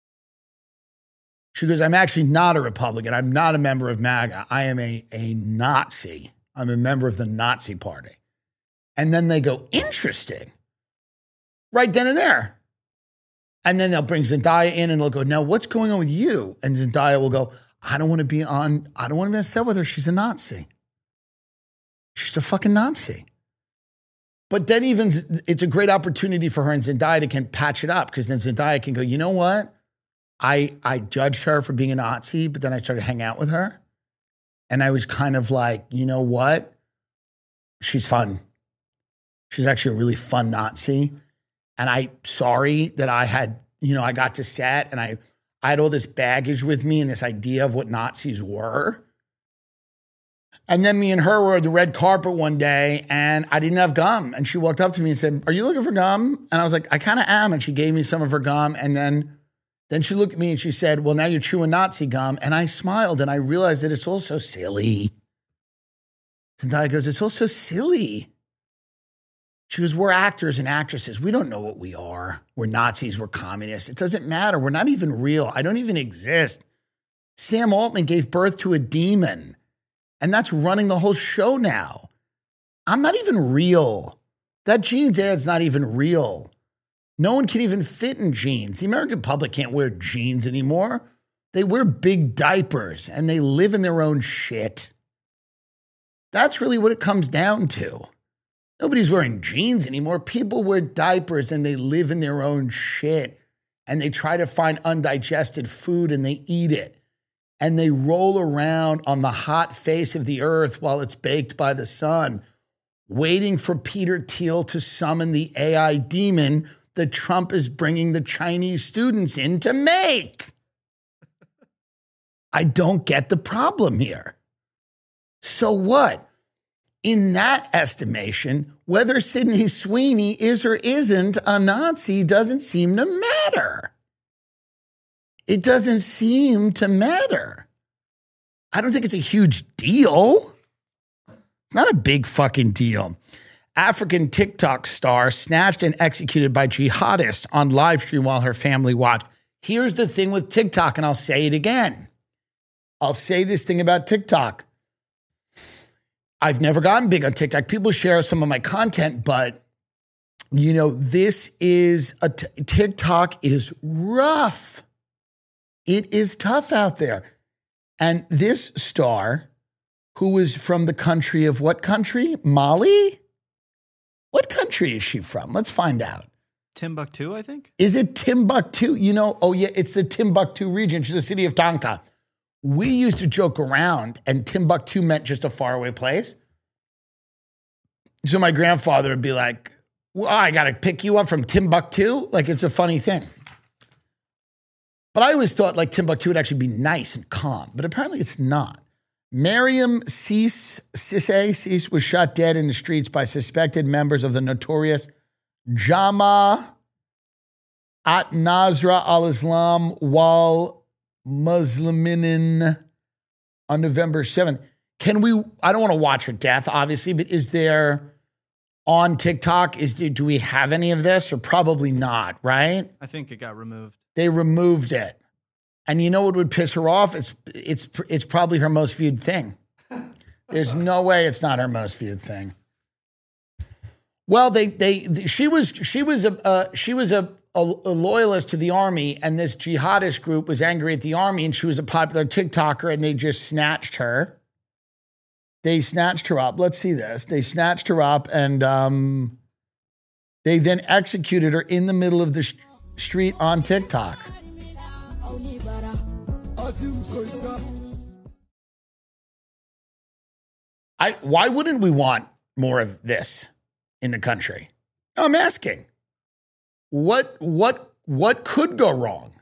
She goes, I'm actually not a Republican. I'm not a member of MAGA. I am a Nazi. I'm a member of the Nazi Party. And then they go, interesting. Right then and there. And then they'll bring Zendaya in and they'll go, now what's going on with you? And Zendaya will go, I don't want to be on set with her. She's a Nazi. She's a fucking Nazi. But then even it's a great opportunity for her and Zendaya to can patch it up, because then Zendaya can go, you know what? I judged her for being a Nazi, but then I started hanging out with her. And I was kind of like, you know what? She's fun. She's actually a really fun Nazi. And I'm sorry that I got to set and I had all this baggage with me and this idea of what Nazis were. And then me and her were at the red carpet one day and I didn't have gum. And she walked up to me and said, are you looking for gum? And I was like, I kind of am. And she gave me some of her gum. And then Then she looked at me and she said, well, now you're chewing Nazi gum. And I smiled and I realized that it's also silly. Zendaya goes, it's also silly. She goes, we're actors and actresses. We don't know what we are. We're Nazis. We're communists. It doesn't matter. We're not even real. I don't even exist. Sam Altman gave birth to a demon. And that's running the whole show now. I'm not even real. That jeans ad's not even real. No one can even fit in jeans. The American public can't wear jeans anymore. They wear big diapers and they live in their own shit. That's really what it comes down to. Nobody's wearing jeans anymore. People wear diapers and they live in their own shit. And they try to find undigested food and they eat it. And they roll around on the hot face of the earth while it's baked by the sun, waiting for Peter Thiel to summon the AI demon that Trump is bringing the Chinese students in to make. I don't get the problem here. So what? In that estimation, whether Sydney Sweeney is or isn't a Nazi doesn't seem to matter. It doesn't seem to matter. I don't think it's a huge deal. It's not a big fucking deal. African TikTok star snatched and executed by jihadists on live stream while her family watched. Here's the thing with TikTok, and I'll say it again. I'll say this thing about TikTok. I've never gotten big on TikTok. People share some of my content, but you know, this is TikTok is rough. It is tough out there. And this star, who was from the country of what country? Mali? What country is she from? Let's find out. Timbuktu, I think. Is it Timbuktu? You know, oh yeah, it's the Timbuktu region. She's the city of Tanka. We used to joke around, and Timbuktu meant just a faraway place. So my grandfather would be like, well, I got to pick you up from Timbuktu? Like, it's a funny thing. But I always thought like Timbuktu would actually be nice and calm, but apparently it's not. Mariam Cisse was shot dead in the streets by suspected members of the notorious Jama at-Nasra al-Islam wal Muslimin on November 7th. I don't want to watch her death, obviously, but is there on TikTok, do we have any of this or probably not, right? I think it got removed. They removed it. And you know what would piss her off? It's probably her most viewed thing. There's no way it's not her most viewed thing. Well, she was a loyalist to the army, and this jihadist group was angry at the army, and she was a popular TikToker, and they just snatched her. They snatched her up. Let's see this. They snatched her up, and they then executed her in the middle of the street on TikTok. Why wouldn't we want more of this in the country? I'm asking. What could go wrong?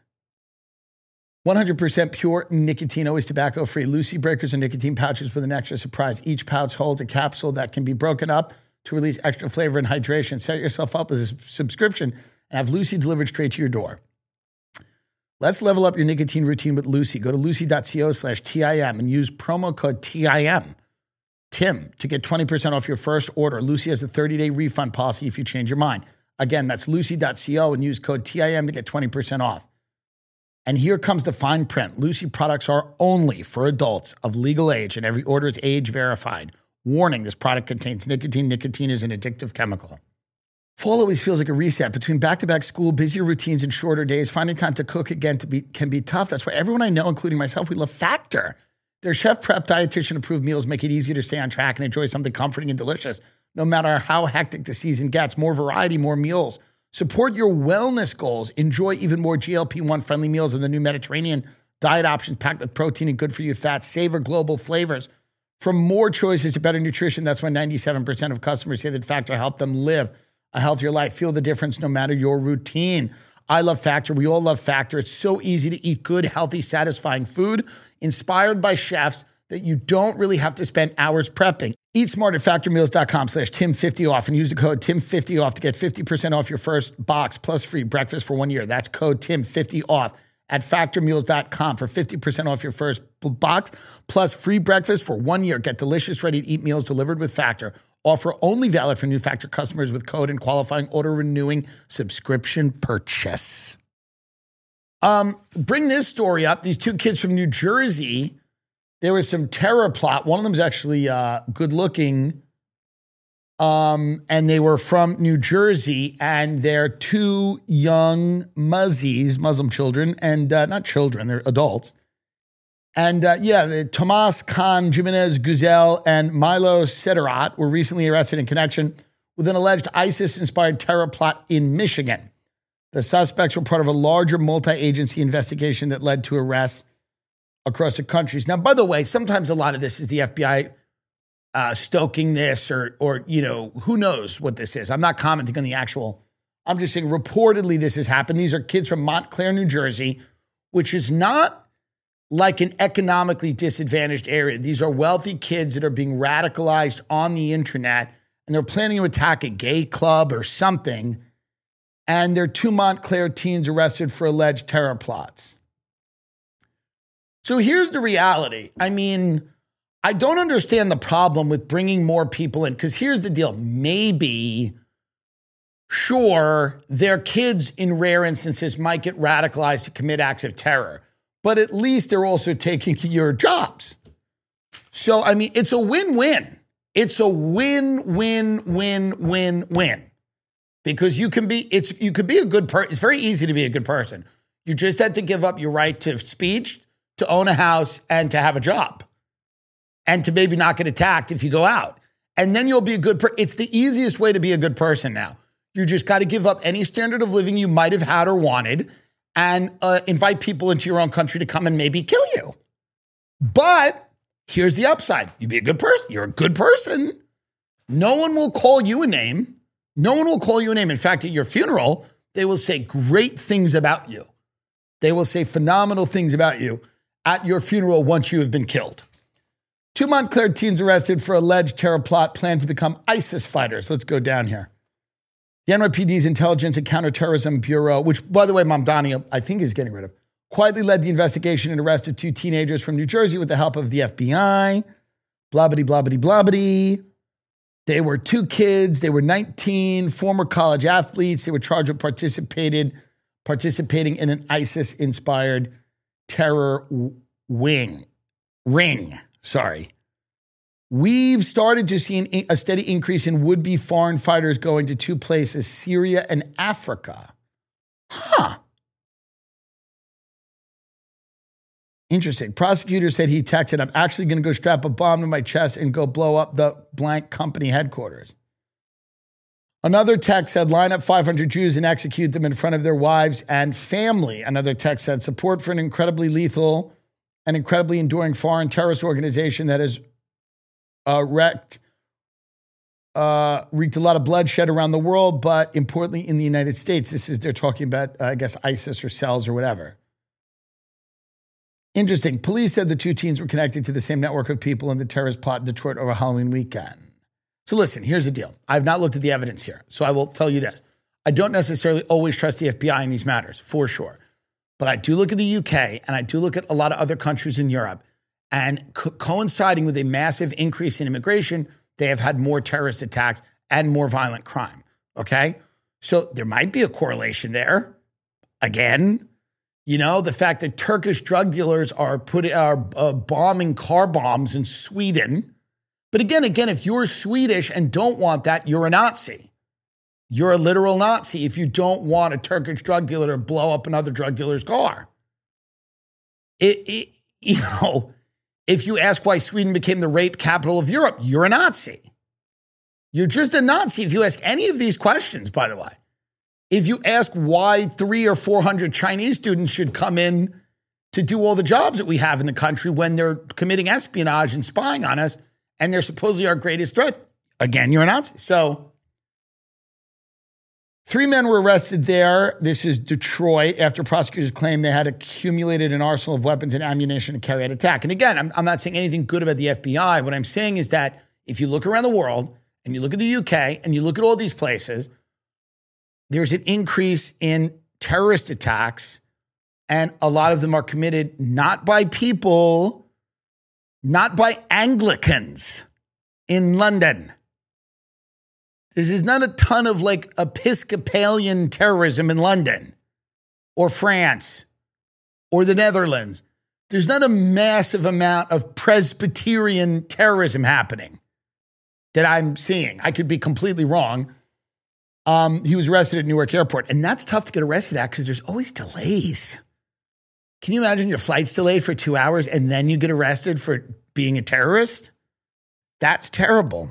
100% pure nicotine, always tobacco-free. Lucy breakers and nicotine pouches with an extra surprise. Each pouch holds a capsule that can be broken up to release extra flavor and hydration. Set yourself up with a subscription and have Lucy delivered straight to your door. Let's level up your nicotine routine with Lucy. Go to lucy.co/TIM and use promo code TIM to get 20% off your first order. Lucy has a 30-day refund policy if you change your mind. Again, that's lucy.co and use code TIM to get 20% off. And here comes the fine print. Lucy products are only for adults of legal age, and every order is age verified. Warning, this product contains nicotine. Nicotine is an addictive chemical. Fall always feels like a reset. Between back-to-back school, busier routines, and shorter days, finding time to cook again can be tough. That's why everyone I know, including myself, we love Factor. Their chef-prep, dietitian-approved meals make it easier to stay on track and enjoy something comforting and delicious, no matter how hectic the season gets. More variety, more meals. Support your wellness goals. Enjoy even more GLP-1 friendly meals in the new Mediterranean diet options packed with protein and good-for-you fats. Savor global flavors. From more choices to better nutrition, that's why 97% of customers say that Factor helped them live a healthier life. Feel the difference no matter your routine. I love Factor. We all love Factor. It's so easy to eat good, healthy, satisfying food inspired by chefs that you don't really have to spend hours prepping. Eat smart at factormeals.com/Tim50off and use the code Tim50off to get 50% off your first box plus free breakfast for 1 year. That's code Tim50off at factormeals.com for 50% off your first box, plus free breakfast for 1 year. Get delicious, ready-to-eat meals delivered with Factor. Offer only valid for new Factor customers with code and qualifying auto-renewing subscription purchase. Bring this story up. These two kids from New Jersey, there was some terror plot. One of them is actually good-looking, and they were from New Jersey, and they're two young muzzies, Muslim children, and not children, they're adults. And Tomas Khan, Jimenez Guzel, and Milo Sederat were recently arrested in connection with an alleged ISIS-inspired terror plot in Michigan. The suspects were part of a larger multi-agency investigation that led to arrests across the countries. Now, by the way, sometimes a lot of this is the FBI stoking this or who knows what this is. I'm not commenting on the actual. I'm just saying reportedly this has happened. These are kids from Montclair, New Jersey, which is not like an economically disadvantaged area. These are wealthy kids that are being radicalized on the internet, and they're planning to attack a gay club or something. And there are two Montclair teens arrested for alleged terror plots. So here's the reality. I mean, I don't understand the problem with bringing more people in, because here's the deal. Maybe, sure, their kids in rare instances might get radicalized to commit acts of terror, but at least they're also taking your jobs. So, I mean, it's a win-win. It's a win-win-win-win-win. Because you could be a good person. It's very easy to be a good person. You just have to give up your right to speech, to own a house, and to have a job. And to maybe not get attacked if you go out. And then you'll be a good person. It's the easiest way to be a good person now. You just got to give up any standard of living you might have had or wanted and invite people into your own country to come and maybe kill you. But here's the upside. You be a good person. You're a good person. No one will call you a name. No one will call you a name. In fact, at your funeral, they will say great things about you. They will say phenomenal things about you at your funeral once you have been killed. Two Montclair teens arrested for alleged terror plot planned to become ISIS fighters. Let's go down here. The NYPD's Intelligence and Counterterrorism Bureau, which, by the way, Mamdani, I think, is getting rid of, quietly led the investigation and arrested two teenagers from New Jersey with the help of the FBI. Blobbity, blobbity, blobbity. They were two kids. They were 19, former college athletes. They were charged with participating in an ISIS-inspired terror ring. We've started to see a steady increase in would-be foreign fighters going to two places, Syria and Africa. Interesting. Prosecutor said he texted, I'm actually going to go strap a bomb to my chest and go blow up the blank company headquarters. Another text said, line up 500 Jews and execute them in front of their wives and family. Another text said, support for an incredibly lethal and incredibly enduring foreign terrorist organization that has wreaked a lot of bloodshed around the world, but importantly in the United States. They're talking about, I guess, ISIS or cells or whatever. Interesting. Police said the two teens were connected to the same network of people in the terrorist plot in Detroit over Halloween weekend. So listen, here's the deal. I've not looked at the evidence here, so I will tell you this. I don't necessarily always trust the FBI in these matters, for sure. But I do look at the UK, and I do look at a lot of other countries in Europe, and coinciding with a massive increase in immigration, they have had more terrorist attacks and more violent crime, okay? So there might be a correlation there. Again, the fact that Turkish drug dealers are bombing car bombs in Sweden. But again, if you're Swedish and don't want that, you're a Nazi. You're a literal Nazi if you don't want a Turkish drug dealer to blow up another drug dealer's car. If you ask why Sweden became the rape capital of Europe, you're a Nazi. You're just a Nazi if you ask any of these questions, by the way. If you ask why 300 or 400 Chinese students should come in to do all the jobs that we have in the country when they're committing espionage and spying on us, and they're supposedly our greatest threat, again, you're a Nazi. So 3 men were arrested there. This is Detroit after prosecutors claimed they had accumulated an arsenal of weapons and ammunition to carry out attack. And again, I'm not saying anything good about the FBI. What I'm saying is that if you look around the world and you look at the UK and you look at all these places, there's an increase in terrorist attacks And a lot of them are committed not by people, not by Anglicans in London. There's not a ton of like Episcopalian terrorism in London or France or the Netherlands. There's not a massive amount of Presbyterian terrorism happening that I'm seeing. I could be completely wrong. He was arrested at Newark Airport, and that's tough to get arrested at because there's always delays. Can you imagine your flight's delayed for 2 hours and then you get arrested for being a terrorist? That's terrible.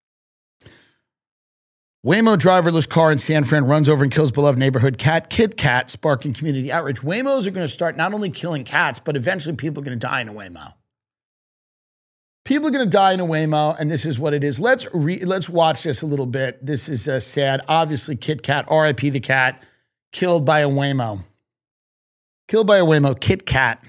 Waymo driverless car in San Fran runs over and kills beloved neighborhood cat, Kit Kat, sparking community outrage. Waymos are going to start not only killing cats, but eventually people are going to die in a Waymo. People are going to die in a Waymo, and this is what it is. Let's watch this a little bit. This is sad. Obviously, Kit Kat, R.I.P. the cat, killed by a Waymo. Killed by a Waymo, Kit Kat.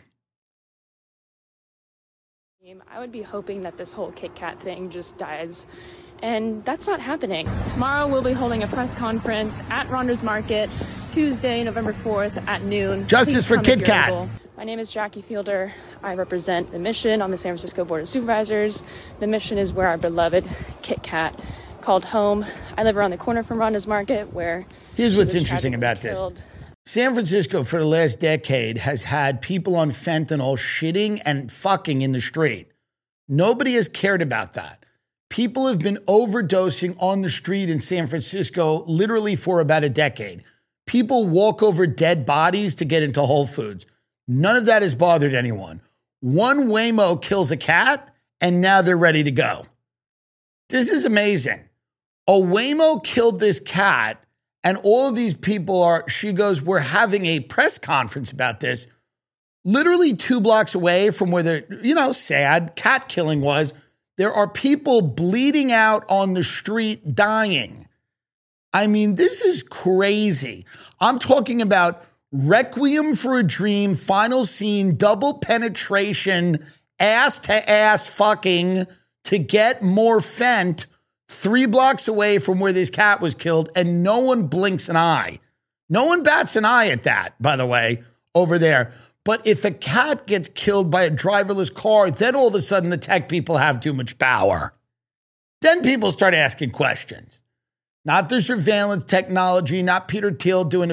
I would be hoping that this whole Kit Kat thing just dies. And that's not happening. Tomorrow we'll be holding a press conference at Ronders Market, Tuesday, November 4th at noon. Justice for Kit Kat. My name is Jackie Fielder. I represent the Mission on the San Francisco Board of Supervisors. The Mission is where our beloved Kit Kat called home. I live around the corner from Ronders Market where... Here's what's interesting about this. San Francisco for the last decade has had people on fentanyl shitting and fucking in the street. Nobody has cared about that. People have been overdosing on the street in San Francisco literally for about a decade. People walk over dead bodies to get into Whole Foods. None of that has bothered anyone. One Waymo kills a cat, and now they're ready to go. This is amazing. A Waymo killed this cat, and all of these people are, she goes, we're having a press conference about this. Literally 2 blocks away from where the, sad cat killing was, there are people bleeding out on the street dying. I mean, this is crazy. I'm talking about Requiem for a Dream, final scene, double penetration, ass-to-ass fucking to get more fent 3 blocks away from where this cat was killed, and no one blinks an eye. No one bats an eye at that, by the way, over there. But if a cat gets killed by a driverless car, then all of a sudden the tech people have too much power. Then people start asking questions. Not the surveillance technology, not Peter Thiel doing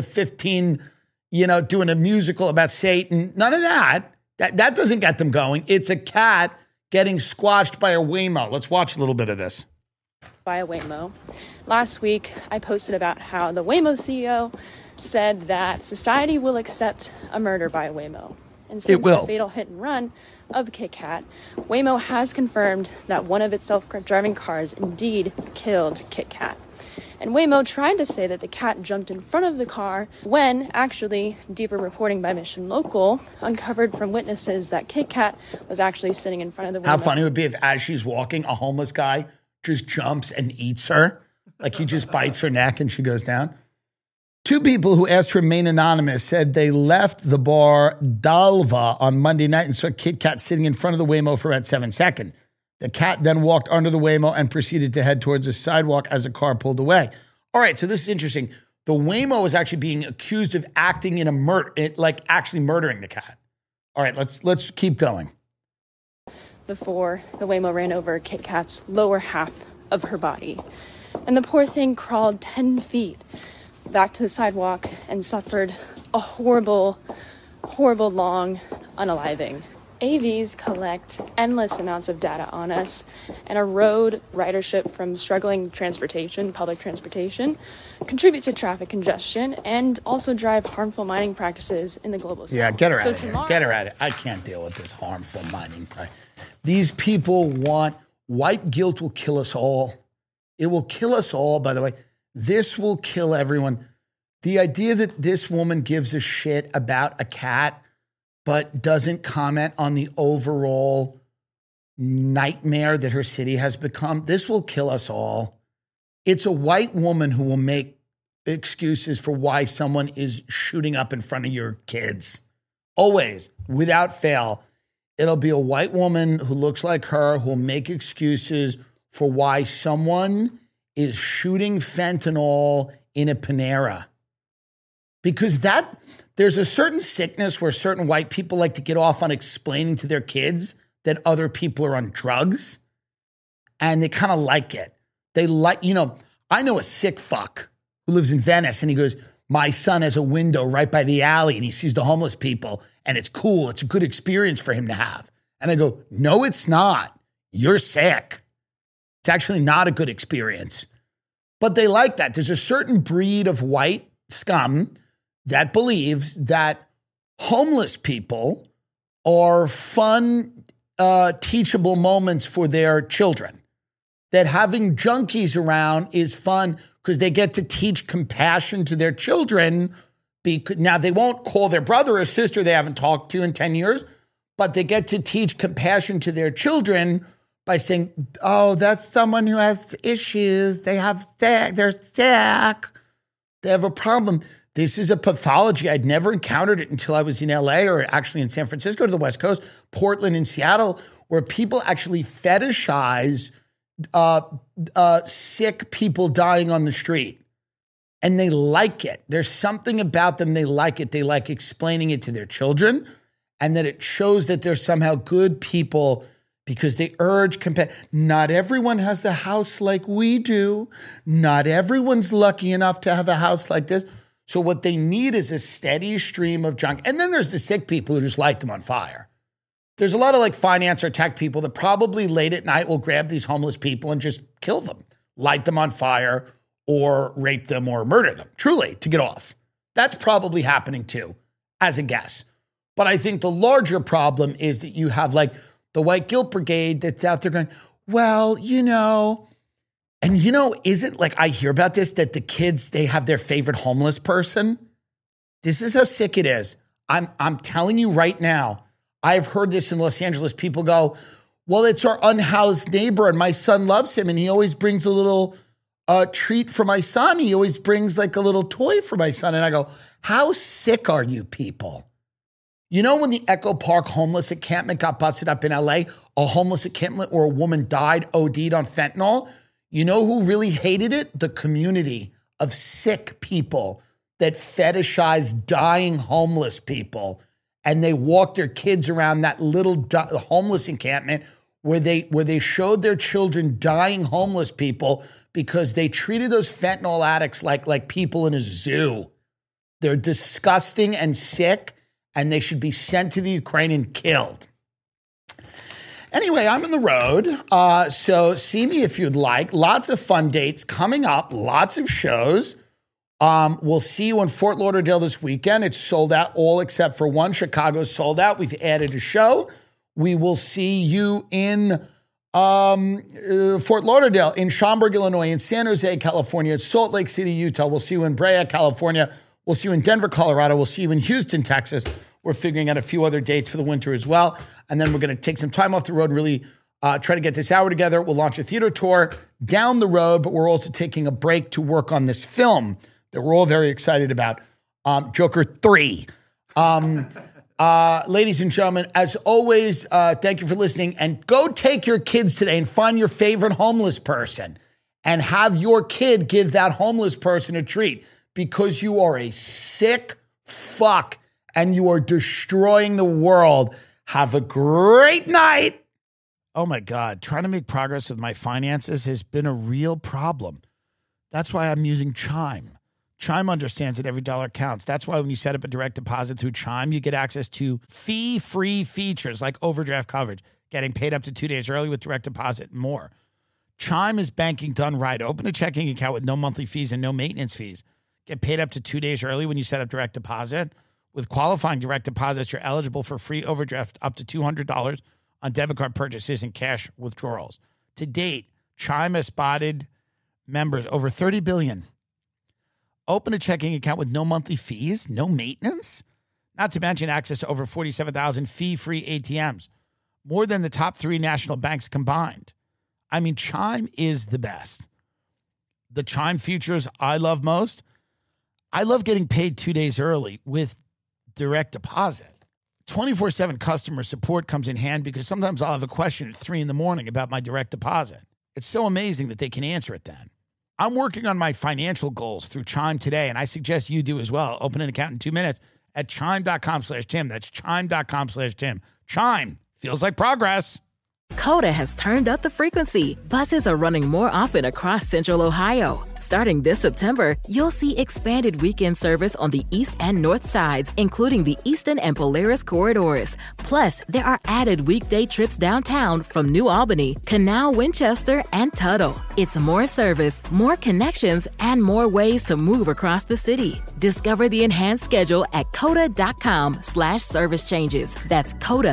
doing a musical about Satan. None of that. That doesn't get them going. It's a cat getting squashed by a Waymo. Let's watch a little bit of this. By a Waymo. Last week, I posted about how the Waymo CEO said that society will accept a murder by a Waymo. And since the fatal hit and run of Kit Kat, Waymo has confirmed that one of its self-driving cars indeed killed Kit Kat. And Waymo tried to say that the cat jumped in front of the car when actually deeper reporting by Mission Local uncovered from witnesses that Kit Kat was actually sitting in front of the Waymo. How funny it would be if as she's walking, a homeless guy just jumps and eats her. Like he just bites her neck and she goes down. 2 people who asked to remain anonymous said they left the bar Dalva on Monday night and saw Kit Kat sitting in front of the Waymo for about 7 seconds. The cat then walked under the Waymo and proceeded to head towards the sidewalk as the car pulled away. All right, so this is interesting. The Waymo is actually being accused of acting in a murder, like actually murdering the cat. All right, let's keep going. Before the Waymo ran over Kit Kat's lower half of her body. And the poor thing crawled 10 feet back to the sidewalk and suffered a horrible, horrible long unaliving. AVs collect endless amounts of data on us and erode ridership from struggling transportation, public transportation, contribute to traffic congestion, and also drive harmful mining practices in the global south. Yeah, get her out of here. Get her out of here. I can't deal with this harmful mining practice. These people want, white guilt will kill us all. It will kill us all, by the way. This will kill everyone. The idea that this woman gives a shit about a cat but doesn't comment on the overall nightmare that her city has become, this will kill us all. It's a white woman who will make excuses for why someone is shooting up in front of your kids. Always, without fail, it'll be a white woman who looks like her who will make excuses for why someone is shooting fentanyl in a Panera. Because that there's a certain sickness where certain white people like to get off on explaining to their kids that other people are on drugs, and they kind of like it. They like, I know a sick fuck who lives in Venice, and he goes, my son has a window right by the alley, and he sees the homeless people, and it's cool. It's a good experience for him to have. And I go, no, it's not. You're sick. It's actually not a good experience. But they like that. There's a certain breed of white scum that believes that homeless people are fun, teachable moments for their children. That having junkies around is fun because they get to teach compassion to their children. Now, they won't call their brother or sister they haven't talked to in 10 years, but they get to teach compassion to their children by saying, oh, that's someone who has issues. They're sick. They have a problem. This is a pathology. I'd never encountered it until I was in LA or actually in San Francisco to the West Coast, Portland and Seattle, where people actually fetishize sick people dying on the street. And they like it. There's something about them. They like it. They like explaining it to their children, and that it shows that they're somehow good people because they urge compassion. Not everyone has a house like we do. Not everyone's lucky enough to have a house like this. So what they need is a steady stream of junk. And then there's the sick people who just light them on fire. There's a lot of like finance or tech people that probably late at night will grab these homeless people and just kill them, light them on fire, or rape them or murder them, truly, to get off. That's probably happening too, as a guess. But I think the larger problem is that you have like the white guilt brigade that's out there going, well, and isn't like, I hear about this, that the kids, they have their favorite homeless person. This is how sick it is. I'm telling you right now, I've heard this in Los Angeles. People go, well, it's our unhoused neighbor and my son loves him and he always brings a little treat for my son. He always brings like a little toy for my son. And I go, how sick are you people? When the Echo Park homeless encampment got busted up in LA, a homeless encampment where a woman died, OD'd on fentanyl, you know who really hated it? The community of sick people that fetishize dying homeless people. And they walked their kids around that little homeless encampment where they showed their children dying homeless people because they treated those fentanyl addicts like people in a zoo. They're disgusting and sick, and they should be sent to the Ukraine and killed. Anyway, I'm on the road, so see me if you'd like. Lots of fun dates coming up, lots of shows. We'll see you in Fort Lauderdale this weekend. It's sold out, all except for one. Chicago's sold out. We've added a show. We will see you in Fort Lauderdale, in Schaumburg, Illinois, in San Jose, California, in Salt Lake City, Utah. We'll see you in Brea, California. We'll see you in Denver, Colorado. We'll see you in Houston, Texas. We're figuring out a few other dates for the winter as well. And then we're going to take some time off the road and really try to get this hour together. We'll launch a theater tour down the road, but we're also taking a break to work on this film that we're all very excited about, Joker 3. Ladies and gentlemen, as always, thank you for listening. And go take your kids today and find your favorite homeless person and have your kid give that homeless person a treat, because you are a sick fuck and you are destroying the world. Have a great night. Oh my God, trying to make progress with my finances has been a real problem. That's why I'm using Chime. Chime understands that every dollar counts. That's why when you set up a direct deposit through Chime, you get access to fee-free features like overdraft coverage, getting paid up to 2 days early with direct deposit, and more. Chime is banking done right. Open a checking account with no monthly fees and no maintenance fees. Get paid up to 2 days early when you set up direct deposit. With qualifying direct deposits, you're eligible for free overdraft up to $200 on debit card purchases and cash withdrawals. To date, Chime has spotted members over $30 billion. Open a checking account with no monthly fees, no maintenance, not to mention access to over 47,000 fee-free ATMs, more than the top 3 national banks combined. I mean, Chime is the best. The Chime features I love most. I love getting paid 2 days early with direct deposit. 24/7 customer support comes in hand because sometimes I'll have a question at 3 a.m. about my direct deposit. It's so amazing that they can answer it then. I'm working on my financial goals through Chime today, and I suggest you do as well. Open an account in 2 minutes at chime.com/Tim. That's chime.com/Tim. Chime feels like progress. Coda has turned up the frequency. Buses are running more often across Central Ohio. Starting this September, you'll see expanded weekend service on the east and north sides, including the Easton and Polaris corridors. Plus, there are added weekday trips downtown from New Albany, Canal, Winchester, and Tuttle. It's more service, more connections, and more ways to move across the city. Discover the enhanced schedule at coda.com/service changes. That's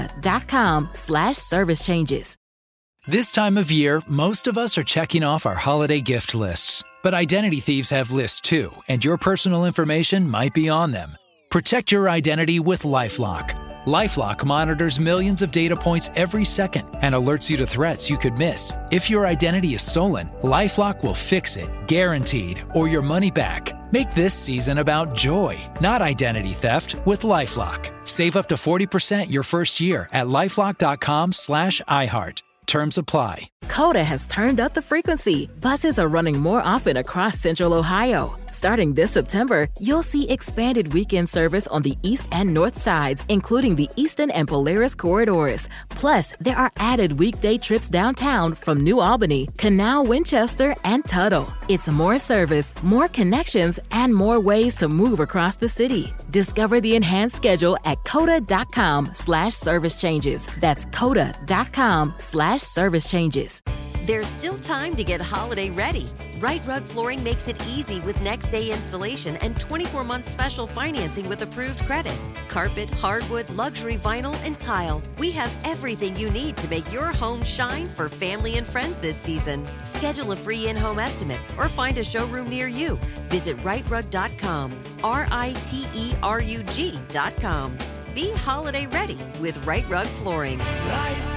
coda.com/service changes. This time of year, most of us are checking off our holiday gift lists. But identity thieves have lists too, and your personal information might be on them. Protect your identity with LifeLock. LifeLock monitors millions of data points every second and alerts you to threats you could miss. If your identity is stolen, LifeLock will fix it, guaranteed, or your money back. Make this season about joy, not identity theft, with LifeLock. Save up to 40% your first year at LifeLock.com/iHeart. Terms apply. Coda has turned up the frequency. Buses are running more often across Central Ohio. Starting this September, you'll see expanded weekend service on the east and north sides, including the Easton and Polaris corridors. Plus, there are added weekday trips downtown from New Albany, Canal, Winchester, and Tuttle. It's more service, more connections, and more ways to move across the city. Discover the enhanced schedule at coda.com/service changes. That's coda.com/service changes. There's still time to get holiday ready. Right Rug Flooring makes it easy with next day installation and 24-month special financing with approved credit. Carpet, hardwood, luxury vinyl, and tile. We have everything you need to make your home shine for family and friends this season. Schedule a free in-home estimate or find a showroom near you. Visit rightrug.com, RITERUG.com. Be holiday ready with Right Rug Flooring. Right